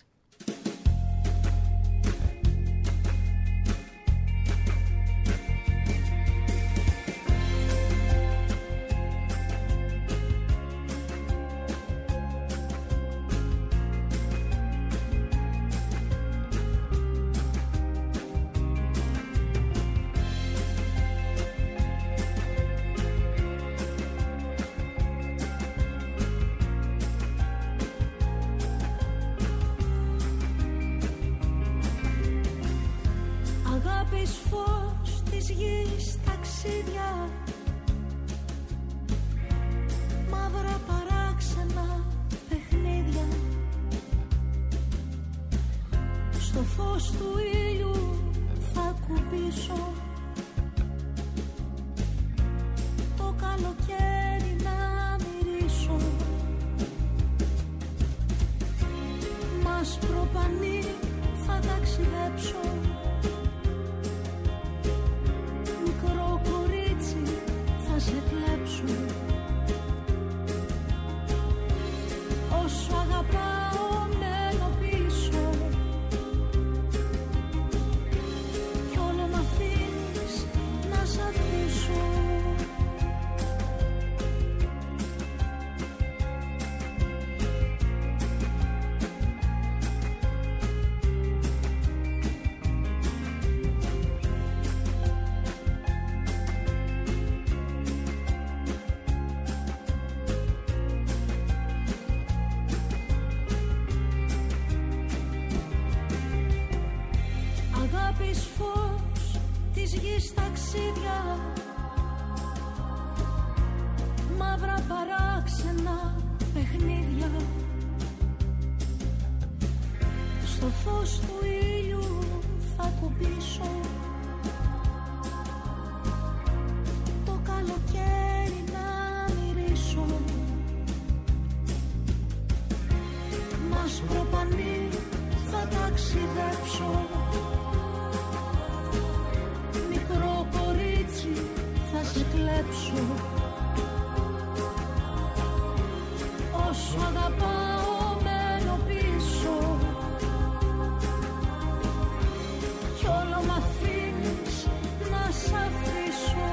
Φως της γης ταξίδια, μαύρα παράξενα παιχνίδια, στο φως του ήλιου θα κουμπίσω, το καλοκαίρι να μυρίσω, μας προπανεί θα ταξιδέψω, θα σε κλέψω, όσο αγαπάω μένω πίσω, κι όλο μ' αφήνεις να σ' αφήσω. Φως της γης ταξίδια, μαύρα παράξενα παιχνίδια, στο φως του ήλιου θα κουμπίσω, το καλοκαίρι να μυρίσω, μας προπανεί θα ταξιδέψω, θα σε κλέψω, όσο αγαπάω μένω πίσω, κι όλο μ' αφήνεις να σ' αφήσω.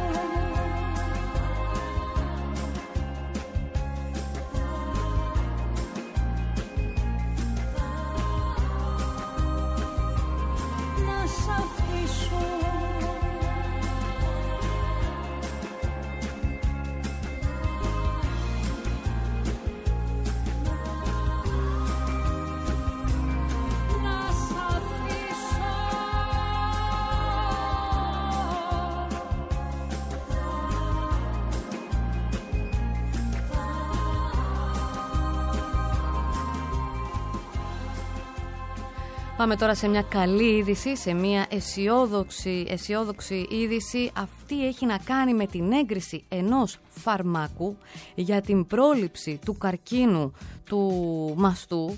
Να σ' αφήσω. Πάμε τώρα σε μια καλή είδηση, σε μια αισιόδοξη είδηση. Αυτή έχει να κάνει με την έγκριση ενός φαρμάκου για την πρόληψη του καρκίνου του μαστού,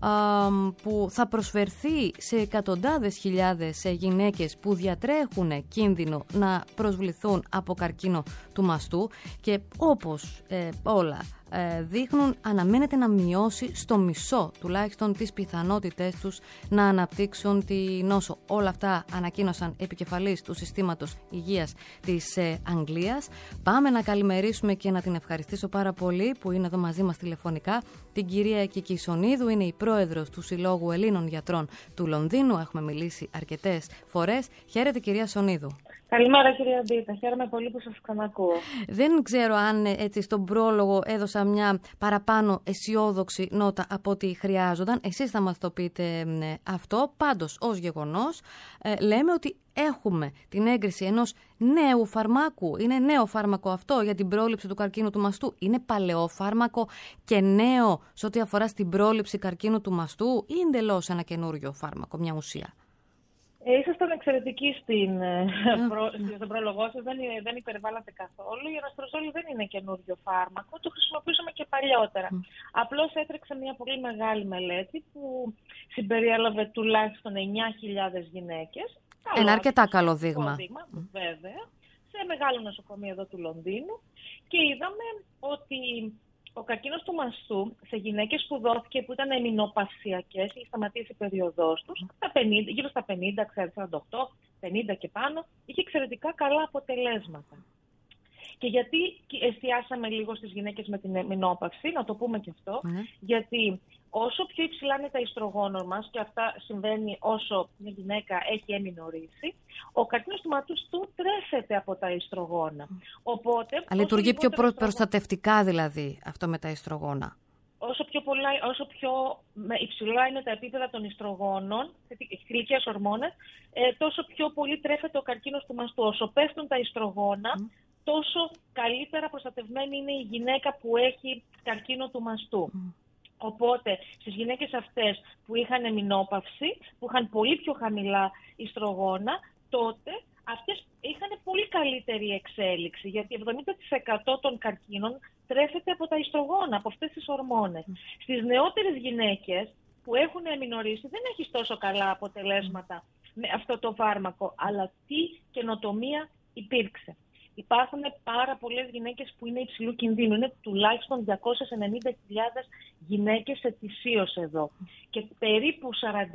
που θα προσφερθεί σε εκατοντάδες χιλιάδες γυναίκες που διατρέχουν κίνδυνο να προσβληθούν από καρκίνο του μαστού, και όπως όλα δείχνουν, αναμένεται να μειώσει στο μισό τουλάχιστον τις πιθανότητες τους να αναπτύξουν τη νόσο. Όλα αυτά ανακοίνωσαν επικεφαλής του Συστήματος Υγείας της Αγγλίας. Πάμε να καλημερίσουμε και να την ευχαριστήσω πάρα πολύ που είναι εδώ μαζί μας τηλεφωνικά την κυρία Κική Σονίδου. Είναι η πρόεδρος του Συλλόγου Ελλήνων Γιατρών του Λονδίνου. Έχουμε μιλήσει αρκετές φορές. Χαίρετε, κυρία Σονίδου. Καλημέρα, κυρία Μπίτα. Χαίρομαι πολύ που σας ξανακούω. Δεν ξέρω αν έτσι στον πρόλογο έδωσα μια παραπάνω αισιόδοξη νότα από ό,τι χρειάζονταν. Εσείς θα μας το πείτε αυτό. Πάντως, ως γεγονός, λέμε ότι έχουμε την έγκριση ενός νέου φαρμάκου. Είναι νέο φάρμακο αυτό για την πρόληψη του καρκίνου του μαστού? Είναι παλαιό φάρμακο και νέο σε ό,τι αφορά στην πρόληψη καρκίνου του μαστού, ή εντελώς ένα καινούριο φάρμακο, μια ουσία? Ήσασταν εξαιρετικοί στον πρόλογό σας, δεν υπερβάλλατε καθόλου. Η αναστρozole δεν είναι καινούριο φάρμακο, το χρησιμοποιούσαμε και παλιότερα. Απλώς έτρεξε μια πολύ μεγάλη μελέτη που συμπεριέλαβε τουλάχιστον 9.000 γυναίκες. Ένα αρκετά καλό δείγμα. Βέβαια, σε μεγάλο νοσοκομείο εδώ του Λονδίνου, και είδαμε ότι ο καρκίνος του μαστού σε γυναίκες που δόθηκε που ήταν εμεινοπαυσιακές, είχε σταματήσει η περίοδός τους, γύρω στα 50, 48, 50 και πάνω, είχε εξαιρετικά καλά αποτελέσματα. Και γιατί εστιάσαμε λίγο στις γυναίκες με την εμεινόπαυση, να το πούμε και αυτό, γιατί όσο πιο υψηλά είναι τα ιστρογόνα μας, και αυτά συμβαίνει όσο μια γυναίκα έχει εμεινορρήσει, ο καρκίνος του μαστού τρέφεται από τα ιστρογόνα. Οπότε, λειτουργεί πιο προστατευτικά δηλαδή αυτό με τα ιστρογόνα. Όσο πιο υψηλά είναι τα επίπεδα των ιστρογόνων, θηλυκές ορμόνες, τόσο πιο πολύ τρέφεται ο καρκίνος του μαστού. Όσο πέφτουν τα ιστρογόνα, τόσο καλύτερα προστατευμένη είναι η γυναίκα που έχει καρκίνο του μαστού. Οπότε, στις γυναίκες αυτές που είχαν εμεινόπαυση, που είχαν πολύ πιο χαμηλά ιστρογόνα, τότε αυτές είχαν πολύ καλύτερη εξέλιξη, γιατί 70% των καρκίνων τρέφεται από τα ιστρογόνα, από αυτές τις ορμόνες. Στις νεότερες γυναίκες που έχουν εμεινορρήσει δεν έχει τόσο καλά αποτελέσματα με αυτό το φάρμακο, αλλά τι καινοτομία υπήρξε. Υπάρχουν πάρα πολλές γυναίκες που είναι υψηλού κινδύνου. Είναι τουλάχιστον 290.000 γυναίκες ετησίως εδώ. Και περίπου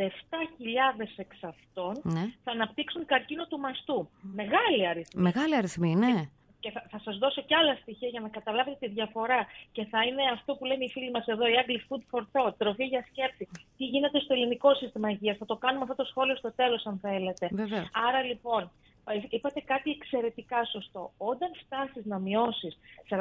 47.000 εξ αυτών θα αναπτύξουν καρκίνο του μαστού. Μεγάλη αριθμή. Μεγάλη αριθμή, ναι. Και θα σας δώσω και άλλα στοιχεία για να καταλάβετε τη διαφορά. Και θα είναι αυτό που λένε οι φίλοι μας εδώ, η Agli Food for Thought, τροφή για σκέψη. Τι γίνεται στο ελληνικό σύστημα υγείας. Θα το κάνουμε αυτό το σχόλιο στο τέλος, αν θέλετε. Βεβαίως. Άρα λοιπόν, είπατε κάτι εξαιρετικά σωστό. Όταν φτάσεις να μειώσεις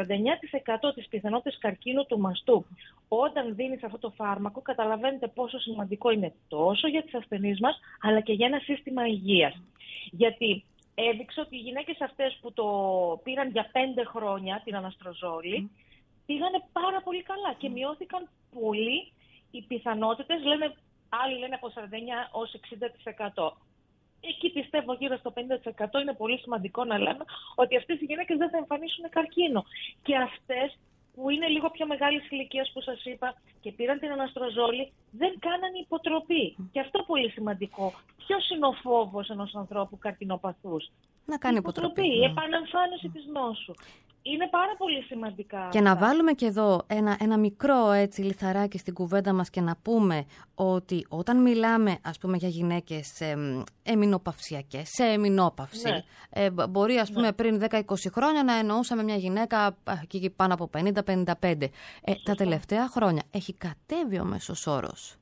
49% της πιθανότητας καρκίνου του μαστού, όταν δίνεις αυτό το φάρμακο, καταλαβαίνετε πόσο σημαντικό είναι τόσο για τις ασθενείς μας, αλλά και για ένα σύστημα υγείας. Γιατί έδειξε ότι οι γυναίκες αυτές που το πήραν για 5 χρόνια, την αναστρozole, πήγανε πάρα πολύ καλά και μειώθηκαν πολύ οι πιθανότητες, άλλοι λένε από 49% ως 60%. Εκεί πιστεύω γύρω στο 50% είναι πολύ σημαντικό να λέμε ότι αυτές οι γυναίκες δεν θα εμφανίσουν καρκίνο. Και αυτές που είναι λίγο πιο μεγάλης ηλικίας που σας είπα και πήραν την αναστρozole, δεν κάνανε υποτροπή. Και αυτό πολύ σημαντικό. Ποιος είναι ο φόβος ενός ανθρώπου καρκινοπαθούς? Να κάνει υποτροπή. Η επανεμφάνιση της νόσου. Είναι πάρα πολύ σημαντικά. Και να βάλουμε και εδώ ένα μικρό έτσι λιθαράκι στην κουβέντα μας και να πούμε ότι όταν μιλάμε ας πούμε για γυναίκες εμεινοπαυσιακές, σε εμεινόπαυση, μπορεί ας πούμε πριν 10-20 χρόνια να εννοούσαμε μια γυναίκα εκεί πάνω από 50-55. Τα τελευταία χρόνια έχει κατέβει ο μέσος όρος.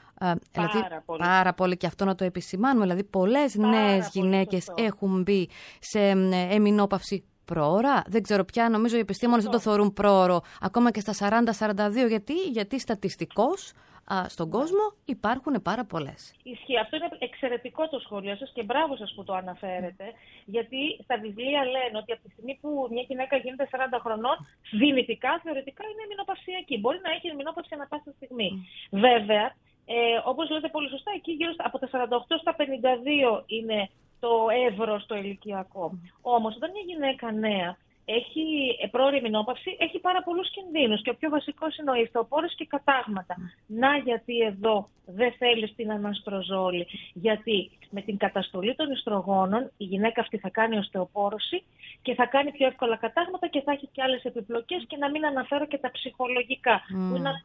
Πάρα πολύ, και αυτό να το επισημάνουμε. Δηλαδή πολλές νέες γυναίκες έχουν μπει σε εμεινόπαυση πρόωρα. Δεν ξέρω πια, νομίζω οι επιστήμονες δεν το θεωρούν πρόωρο ακόμα και στα 40-42. Γιατί στατιστικώς στον κόσμο υπάρχουν πάρα πολλές. Ισχύει. Αυτό είναι εξαιρετικό το σχόλιο σας και μπράβο σας που το αναφέρετε. Γιατί στα βιβλία λένε ότι από τη στιγμή που μια γυναίκα γίνεται 40 χρονών, δυνητικά, θεωρητικά είναι εμεινοπαυσιακή. Μπορεί να έχει εμεινόπαυση ανά πάσα στιγμή. Βέβαια, όπως λέτε πολύ σωστά, εκεί γύρω από τα 48 στα 52 είναι το εύρος το ηλικιακό. Όμως, όταν μια γυναίκα νέα έχει πρόωρη μηνόπαυση, έχει πάρα πολλούς κινδύνους και ο πιο βασικός είναι ο ιστεοπόρος και κατάγματα. Να γιατί εδώ δεν θέλεις την αναστροζόλη. Γιατί με την καταστολή των ιστρογόνων η γυναίκα αυτή θα κάνει οστεοπόρωση και θα κάνει πιο εύκολα κατάγματα και θα έχει και άλλες επιπλοκές, και να μην αναφέρω και τα ψυχολογικά, που είναι ένα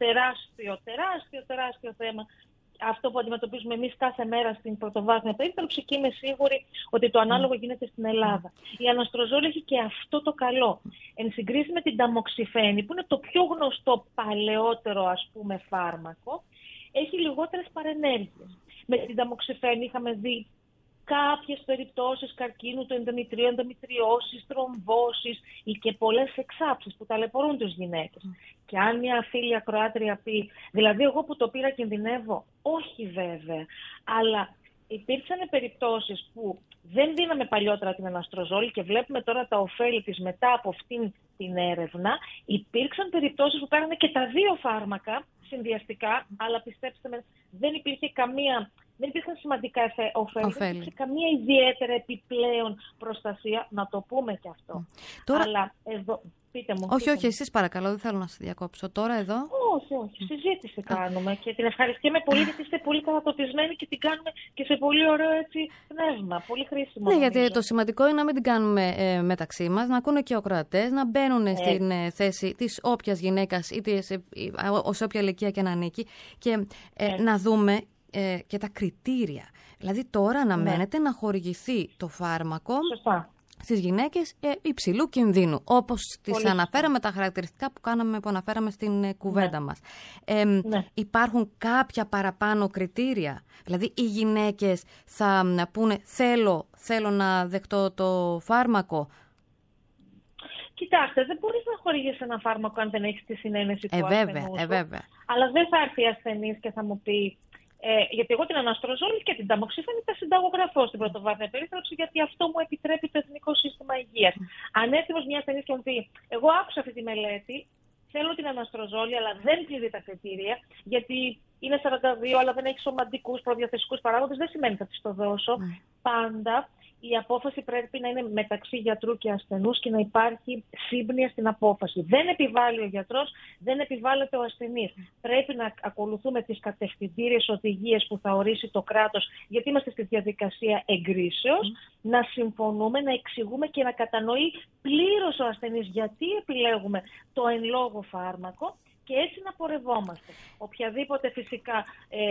τεράστιο θέμα. Αυτό που αντιμετωπίζουμε εμείς κάθε μέρα στην πρωτοβάθμια περίθαλψη, και είμαι σίγουρη ότι το ανάλογο γίνεται στην Ελλάδα. Η αναστροζόλη έχει και αυτό το καλό. Εν συγκρίση με την ταμοξιφένη, που είναι το πιο γνωστό παλαιότερο φάρμακο, έχει λιγότερες παρενέργειες. Με την ταμοξιφένη είχαμε δει κάποιες περιπτώσεις καρκίνου του ενδομητρίου, ενδομητριώσεις, τρομβώσεις ή και πολλές εξάψεις που ταλαιπωρούν τις γυναίκες. Και αν μια φίλη ακροάτρια πει, δηλαδή εγώ που το πήρα κινδυνεύω, όχι βέβαια, αλλά υπήρξαν περιπτώσεις που δεν δίναμε παλιότερα την αναστροζόλη και βλέπουμε τώρα τα ωφέλη της μετά από αυτήν την έρευνα. Υπήρξαν περιπτώσεις που πέρανε και τα δύο φάρμακα συνδυαστικά, αλλά πιστέψτε με, δεν υπήρχαν σημαντικά ωφέλη, δεν υπήρχε καμία ιδιαίτερα επιπλέον προστασία, να το πούμε και αυτό. Τώρα... Αλλά εδώ... Πείτε μου. Όχι, εσείς παρακαλώ, δεν θέλω να σας διακόψω. Τώρα εδώ. Όχι, συζήτηση κάνουμε και την ευχαριστούμε πολύ, γιατί είστε πολύ κατατοπισμένοι και την κάνουμε και σε πολύ ωραίο πνεύμα. Πολύ χρήσιμο. Ναι, γιατί το σημαντικό είναι να μην την κάνουμε μεταξύ μας, να ακούνε και οι ακροατές, να μπαίνουν στην θέση της όποιας γυναίκας, είτε σε όποια ηλικία και να ανήκει, και να δούμε και τα κριτήρια. Δηλαδή τώρα αναμένεται να χορηγηθεί το φάρμακο. Σωστά. Στις γυναίκες υψηλού κινδύνου, όπως τις αναφέραμε, τα χαρακτηριστικά που αναφέραμε στην κουβέντα μας. Υπάρχουν κάποια παραπάνω κριτήρια? Δηλαδή οι γυναίκες θα πούνε θέλω να δεχτώ το φάρμακο? Κοιτάξτε, δεν μπορείς να χορηγήσεις ένα φάρμακο αν δεν έχεις τη συνένεση του ασθενούς. Βέβαια. Αλλά δεν θα έρθει ασθενής και θα μου πει... γιατί εγώ την αναστροζόλη και την ταμοξιφένη τα συνταγογραφώ στην πρωτοβάθμια περίθαλψη, γιατί αυτό μου επιτρέπει το Εθνικό Σύστημα Υγείας. Αν έρθει όμως μια ασθενής και μου πει, εγώ άκουσα αυτή τη μελέτη, θέλω την αναστροζόλη, αλλά δεν πληρεί τα κριτήρια, γιατί είναι 42, αλλά δεν έχει σωματικούς προδιαθεσικούς παράγοντες, δεν σημαίνει θα της το δώσω. Πάντα η απόφαση πρέπει να είναι μεταξύ γιατρού και ασθενούς και να υπάρχει σύμπνοια στην απόφαση. Δεν επιβάλλει ο γιατρός, δεν επιβάλλεται ο ασθενής. Πρέπει να ακολουθούμε τις κατευθυντήριες οδηγίες που θα ορίσει το κράτος, γιατί είμαστε στη διαδικασία εγκρίσεως, να συμφωνούμε, να εξηγούμε και να κατανοεί πλήρως ο ασθενής γιατί επιλέγουμε το εν λόγω φάρμακο, και έτσι να πορευόμαστε. Οποιαδήποτε φυσικά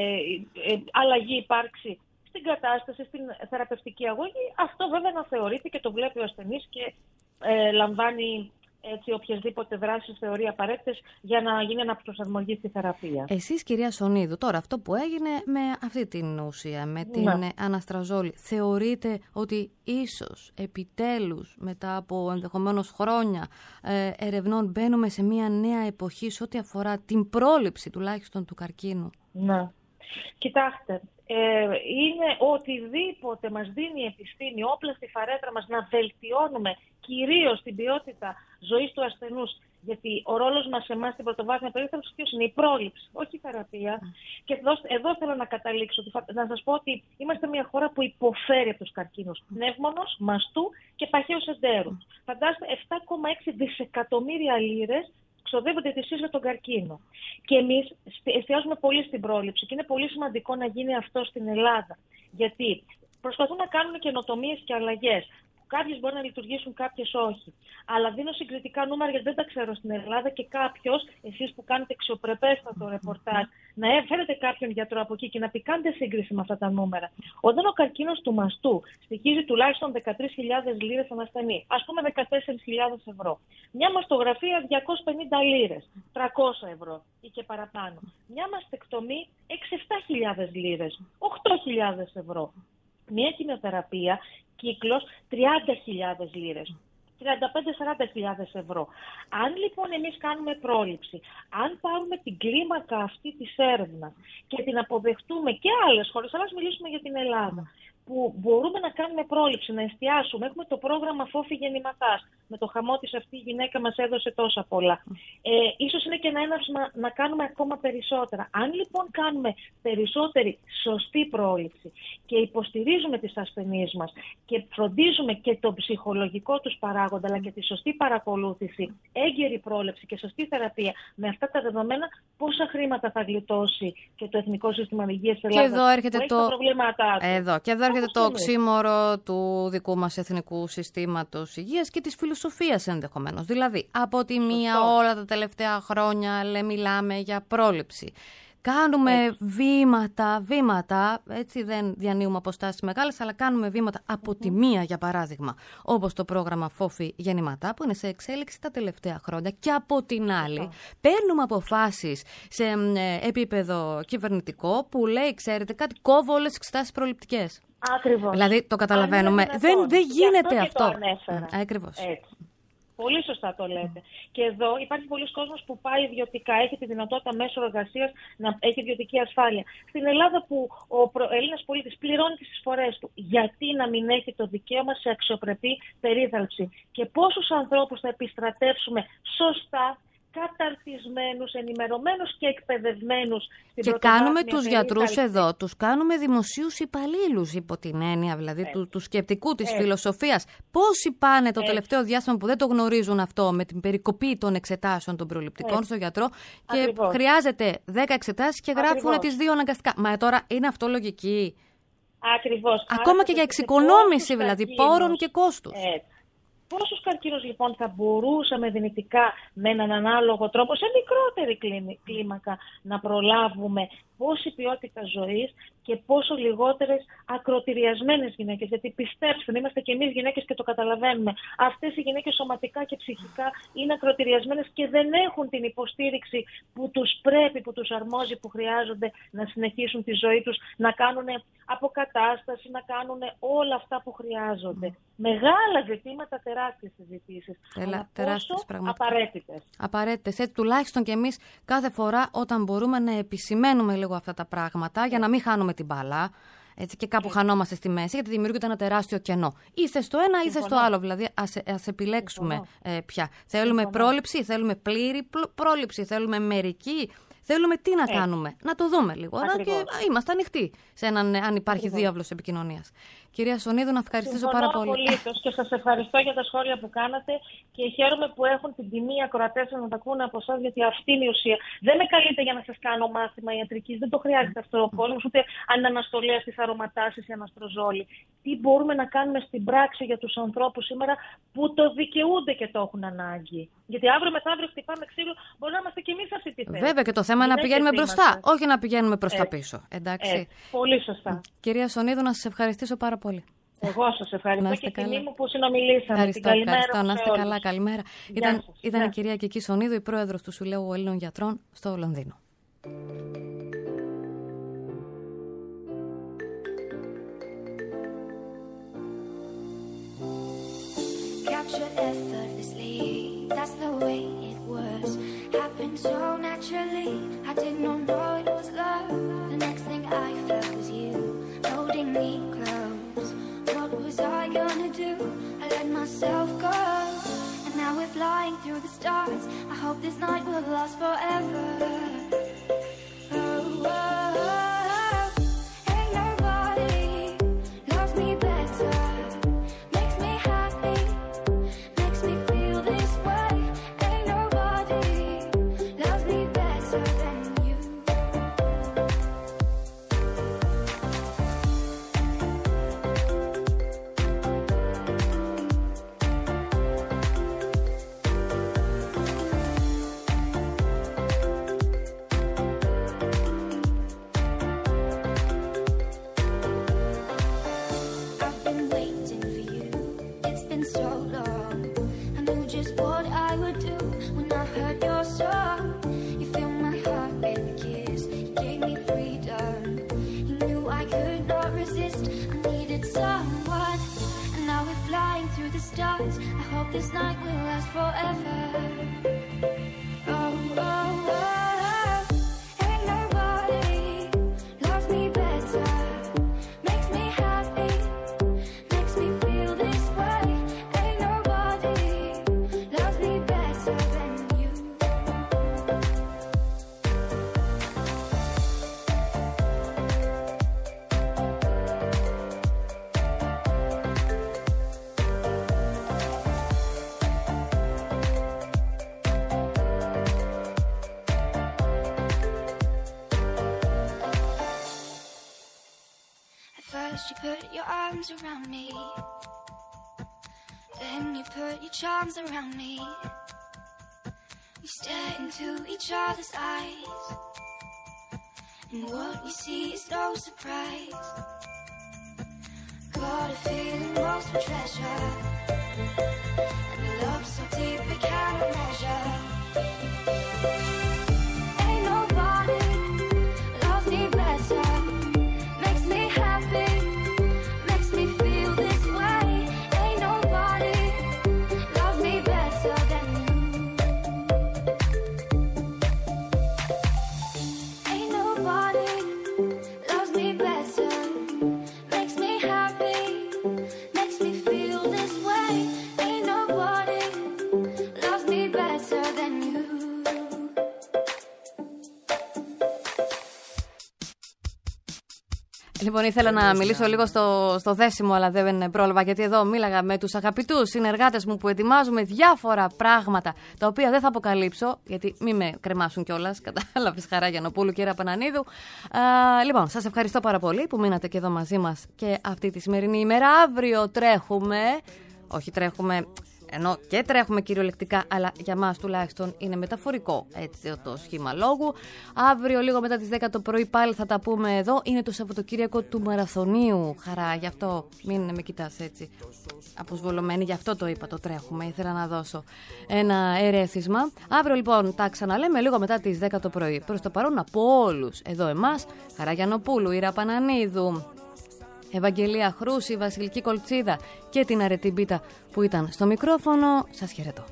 αλλαγή υπάρξει στην κατάσταση, στην θεραπευτική αγωγή, αυτό βέβαια να θεωρείται και το βλέπει ο ασθενής και λαμβάνει έτσι οποιασδήποτε δράσεις θεωρεί απαραίτητες για να γίνει αναπροσαρμογή στη θεραπεία. Εσείς, κυρία Σονίδου, τώρα αυτό που έγινε με αυτή την ουσία, με την αναστραζόλη, θεωρείτε ότι ίσως επιτέλους μετά από ενδεχομένως χρόνια ερευνών μπαίνουμε σε μια νέα εποχή σε ό,τι αφορά την πρόληψη τουλάχιστον του καρκίνου? Ναι. Κοιτάξτε, είναι οτιδήποτε μας δίνει η επιστήμη, όπλα στη φαρέτρα μας να βελτιώνουμε κυρίως την ποιότητα ζωής του ασθενούς. Γιατί ο ρόλος μας εμάς στην πρωτοβάθμια περίθαλψη ποιος είναι? Η πρόληψη, όχι η θεραπεία. Και εδώ θέλω να καταλήξω, να σας πω ότι είμαστε μια χώρα που υποφέρει από τους καρκίνους πνεύμονος, μαστού και παχαίου εντέρου. Φαντάστε, 7,6 δισεκατομμύρια λίρες ξοδεύονται ετησίως για τον καρκίνο. Και εμείς εστιάζουμε πολύ στην πρόληψη και είναι πολύ σημαντικό να γίνει αυτό στην Ελλάδα. Γιατί προσπαθούν να κάνουν καινοτομίες και αλλαγές. Κάποιες μπορεί να λειτουργήσουν, κάποιες όχι. Αλλά δίνω συγκριτικά νούμερα γιατί δεν τα ξέρω στην Ελλάδα και κάποιος, εσείς που κάνετε αξιοπρεπέστατο ρεπορτάζ, να φέρετε κάποιον γιατρό από εκεί και να πει κάντε σύγκριση με αυτά τα νούμερα. Όταν ο καρκίνος του μαστού στοιχίζει τουλάχιστον 13.000 λίρες ανά ασθενή, ας πούμε 14.000 ευρώ. Μια μαστογραφία 250 λίρες, 300 ευρώ ή και παραπάνω. Μια μαστεκτομή 6-7.000 λίρες, 8.000 ευρώ. Μια χημειοθεραπεία κύκλος 30.000 λίρες, 35-40.000 ευρώ. Αν λοιπόν εμείς κάνουμε πρόληψη, αν πάρουμε την κλίμακα αυτή της έρευνας και την αποδεχτούμε και άλλες χώρες, αλλά ας μιλήσουμε για την Ελλάδα, που μπορούμε να κάνουμε πρόληψη, να εστιάσουμε, έχουμε το πρόγραμμα Φόφη Γεννηματάς, με το χαμό της αυτή η γυναίκα μας έδωσε τόσα πολλά. Ίσως είναι και ένα έναυσμα να κάνουμε ακόμα περισσότερα. Αν λοιπόν κάνουμε περισσότερη σωστή πρόληψη και υποστηρίζουμε τις ασθενείς μας και φροντίζουμε και το ψυχολογικό τους παράγοντα, αλλά και τη σωστή παρακολούθηση, έγκαιρη πρόληψη και σωστή θεραπεία, με αυτά τα δεδομένα, πόσα χρήματα θα γλιτώσει και το Εθνικό Σύστημα Υγείας της Ελλάδας, και εδώ έρχεται που έχει τα προβλήματά του. Και εδώ έρχεται το οξύμορο του δικού μας Εθνικού Συστήματος Υγείας και της φιλοσοφίας ενδεχομένως. Δηλαδή, από τη μία όλα τα τελευταία χρόνια μιλάμε για πρόληψη. Κάνουμε βήματα, έτσι δεν διανύουμε αποστάσεις μεγάλες, αλλά κάνουμε βήματα από τη μία, για παράδειγμα, όπως το πρόγραμμα Φόφη Γεννηματά, που είναι σε εξέλιξη τα τελευταία χρόνια, και από την άλλη παίρνουμε αποφάσεις σε επίπεδο κυβερνητικό που λέει, ξέρετε κάτι, κόβω όλες τις εξετάσεις προληπτικές. Ακριβώς. Δηλαδή το καταλαβαίνουμε. Δεν γίνεται αυτό. Ακριβώς. Πολύ σωστά το λέτε. Και εδώ υπάρχει πολλοί κόσμος που πάει ιδιωτικά, έχει τη δυνατότητα μέσω εργασίας να έχει ιδιωτική ασφάλεια. Στην Ελλάδα που ο Έλληνας πολίτης πληρώνει τις εισφορές του, γιατί να μην έχει το δικαίωμα σε αξιοπρεπή περίθαλψη? Και πόσους ανθρώπους θα επιστρατεύσουμε σωστά, καταρτισμένους, ενημερωμένους και εκπαιδευμένους στην και κάνουμε τους γιατρούς εδώ, τους κάνουμε δημοσίους υπαλλήλους, υπό την έννοια δηλαδή του σκεπτικού, της φιλοσοφίας. Πόσοι πάνε το τελευταίο διάστημα που δεν το γνωρίζουν αυτό, με την περικοπή των εξετάσεων των προληπτικών στο γιατρό, και χρειάζεται 10 εξετάσεις και γράφουν τις 2 αναγκαστικά. Μα τώρα είναι αυτό λογική? Ακριβώς. Ακόμα και για εξοικονόμηση δηλαδή πόρων και κόστους. Πόσους καρκίνους λοιπόν θα μπορούσαμε δυνητικά με έναν ανάλογο τρόπο, σε μικρότερη κλίμακα, να προλάβουμε, πόση ποιότητα ζωής και πόσο λιγότερες ακροτηριασμένες γυναίκες? Γιατί πιστέψτε, είμαστε και εμείς γυναίκες και το καταλαβαίνουμε. Αυτές οι γυναίκες σωματικά και ψυχικά είναι ακροτηριασμένες και δεν έχουν την υποστήριξη που τους πρέπει, που τους αρμόζει, που χρειάζονται να συνεχίσουν τη ζωή τους, να κάνουν αποκατάσταση, να κάνουν όλα αυτά που χρειάζονται. Μεγάλα ζητήματα, τεράστιες συζητήσεις. Τεράστιες πραγματικά. Απαραίτητες. Απαραίτητες. Έτσι, τουλάχιστον και εμείς κάθε φορά όταν μπορούμε να επισημαίνουμε λίγο αυτά τα πράγματα, για να μην χάνουμε την μπάλα. Έτσι, και κάπου χανόμαστε στη μέση, γιατί δημιουργείται ένα τεράστιο κενό. Είστε στο ένα, είστε στο άλλο. Δηλαδή, ας επιλέξουμε πια. Θέλουμε πρόληψη, θέλουμε πλήρη πρόληψη, θέλουμε μερική. Θέλουμε τι να κάνουμε, να το δούμε λίγο. Και είμαστε ανοιχτοί σε αν υπάρχει διάβλος επικοινωνίας. Κυρία Σωνίδου, να ευχαριστήσω πάρα πολύ. Απολύτως, και σας ευχαριστώ για τα σχόλια που κάνατε και χαίρομαι που έχουν την τιμή οι ακροατές να τα ακούνε από εσάς, γιατί αυτή είναι η ουσία. Δεν με καλείτε για να σας κάνω μάθημα ιατρικής, δεν το χρειάζεται αυτό ο κόσμος, ούτε αν είναι αναστολέα στις αρωματάσεις ή αναστροζόλη. Τι μπορούμε να κάνουμε στην πράξη για τους ανθρώπους σήμερα που το δικαιούνται και το έχουν ανάγκη? Γιατί αύριο μεθαύριο χτυπάμε ξύλο, μπορεί να είμαστε κι εμείς αυτή τη θέση. Βέβαια, και το θέμα είναι να πηγαίνουμε μπροστά, όχι να πηγαίνουμε προς τα πίσω. Εντάξει. Πολύ σωστά. Κυρία Σωνίδου, να σας ευχαριστήσω πάρα πολύ. Εγώ σας ευχαριστώ και τιμή μου που συνομιλήσαμε. Ευχαριστώ. Να είστε καλά. Καλημέρα. Ήταν η κυρία Κική Σωνίδου, η πρόεδρος του Συλλόγου Ελλήνων Γιατρών στο Λονδίνο. Captured effortlessly, that's the way it was. Happened so naturally, I did not know it was love. The next thing I felt was you, holding me close. What was I gonna do? I let myself go, and now we're flying through the stars. I hope this night will last forever. Oh, oh, oh. Ain't nobody loves me better. I hope this night will last forever. Oh, oh, oh. Ain't nobody loves me better. Makes me happy, makes me feel this way. Ain't nobody First you put your arms around me, then you put your charms around me. We stare into each other's eyes, and what we see is no surprise. Got a feeling lost for treasure, and the love so deep we cannot measure. Ain't nobody loves me better, makes me happy, makes me feel this way. Ain't nobody loves me better than you. Ain't nobody loves me better, makes me happy, makes me feel this way. Ain't nobody loves me better than you. Λοιπόν, ήθελα να μιλήσω λίγο στο δέσιμο, αλλά δεν πρόλαβα, γιατί εδώ μίλαγα με τους αγαπητούς συνεργάτες μου που ετοιμάζουμε διάφορα πράγματα, τα οποία δεν θα αποκαλύψω, γιατί μην με κρεμάσουν κιόλας. Κατάλαβες, Χαρά Γιαννοπούλου και Ήρα Πανανίδου. Λοιπόν, σας ευχαριστώ πάρα πολύ που μείνατε και εδώ μαζί μας και αυτή τη σημερινή ημέρα. Αύριο ενώ και τρέχουμε κυριολεκτικά, αλλά για μας τουλάχιστον είναι μεταφορικό έτσι το σχήμα λόγου. Αύριο λίγο μετά τις 10 το πρωί πάλι θα τα πούμε εδώ. Είναι το Σαββατοκύριακο του Μαραθωνίου, Χαρά, γι' αυτό μην με κοιτάς έτσι αποσβολωμένη, γι' αυτό το είπα, το τρέχουμε. Ήθελα να δώσω ένα ερέθισμα. Αύριο λοιπόν τα ξαναλέμε λίγο μετά τις 10 το πρωί. Προς το παρόν από όλους εδώ εμάς, Χαρά Γιαννοπούλου, Ήρα Πανανίδου, Ευαγγελία Χρούση, Βασιλική Κολτσίδα και την Αρετή Μπίτα που ήταν στο μικρόφωνο, σας χαιρετώ.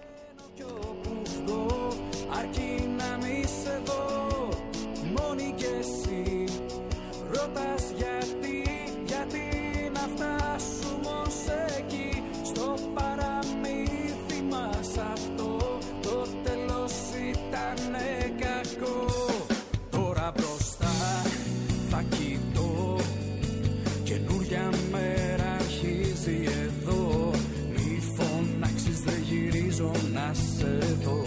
Αρκεί να μη σε δω, μόνη κι εσύ. Ρωτάς γιατί να φτάσουμε ως εκεί. Στο παραμύθι μας αυτό το τέλος ήτανε κακό. Τώρα μπροστά θα κοιτώ, καινούρια μέρα αρχίζει εδώ. Μη φωνάξεις, δεν γυρίζω να σε δω.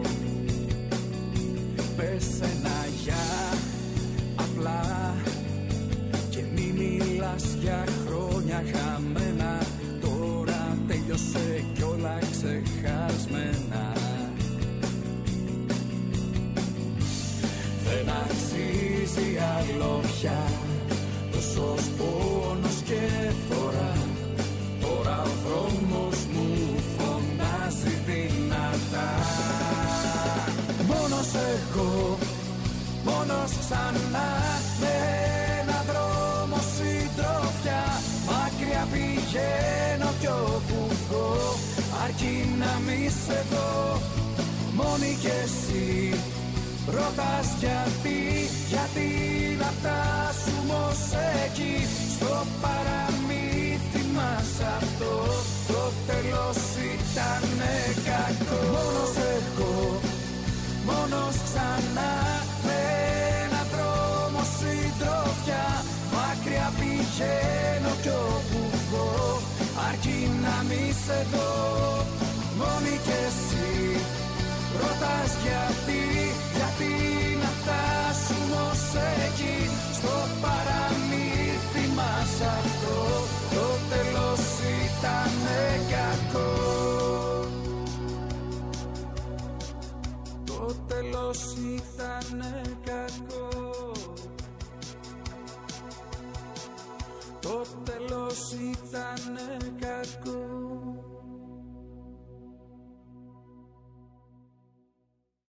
Πες ένα γεια απλά και μη μιλάς για χρόνια χαμένα. Τώρα τέλειωσε κι όλα ξεχασμένα. Δεν αξίζει άλλο πια τόσος πόνος και φορά. Τώρα ο δρόμος μου φωνάζει δυνατά. Μόνος εγώ, μόνος ξανά, με ένα δρόμο συντροφιά. Μακριά πηγαίνω κι όπου βγω, αρκεί να μη σε δω. Μόνη κι εσύ ρωτάς γιατί να φτάσουμε ως εκεί. Στο παραμύθι μας αυτό το τέλος ήτανε κακό. Μόνος εγώ, μόνος ξανά, με ένα δρόμο συντροφιά. Μακριά πηγαίνω κι όπου βγω, αρκεί να μη σε δω. Μόνη κι εσύ ρωτάς γιατί να φτάσουμε ως εκεί. Στο παραμύθι μας αυτό το τέλος ήτανε κακό. Το τέλος ήτανε κακό. Το τέλος ήτανε κακό.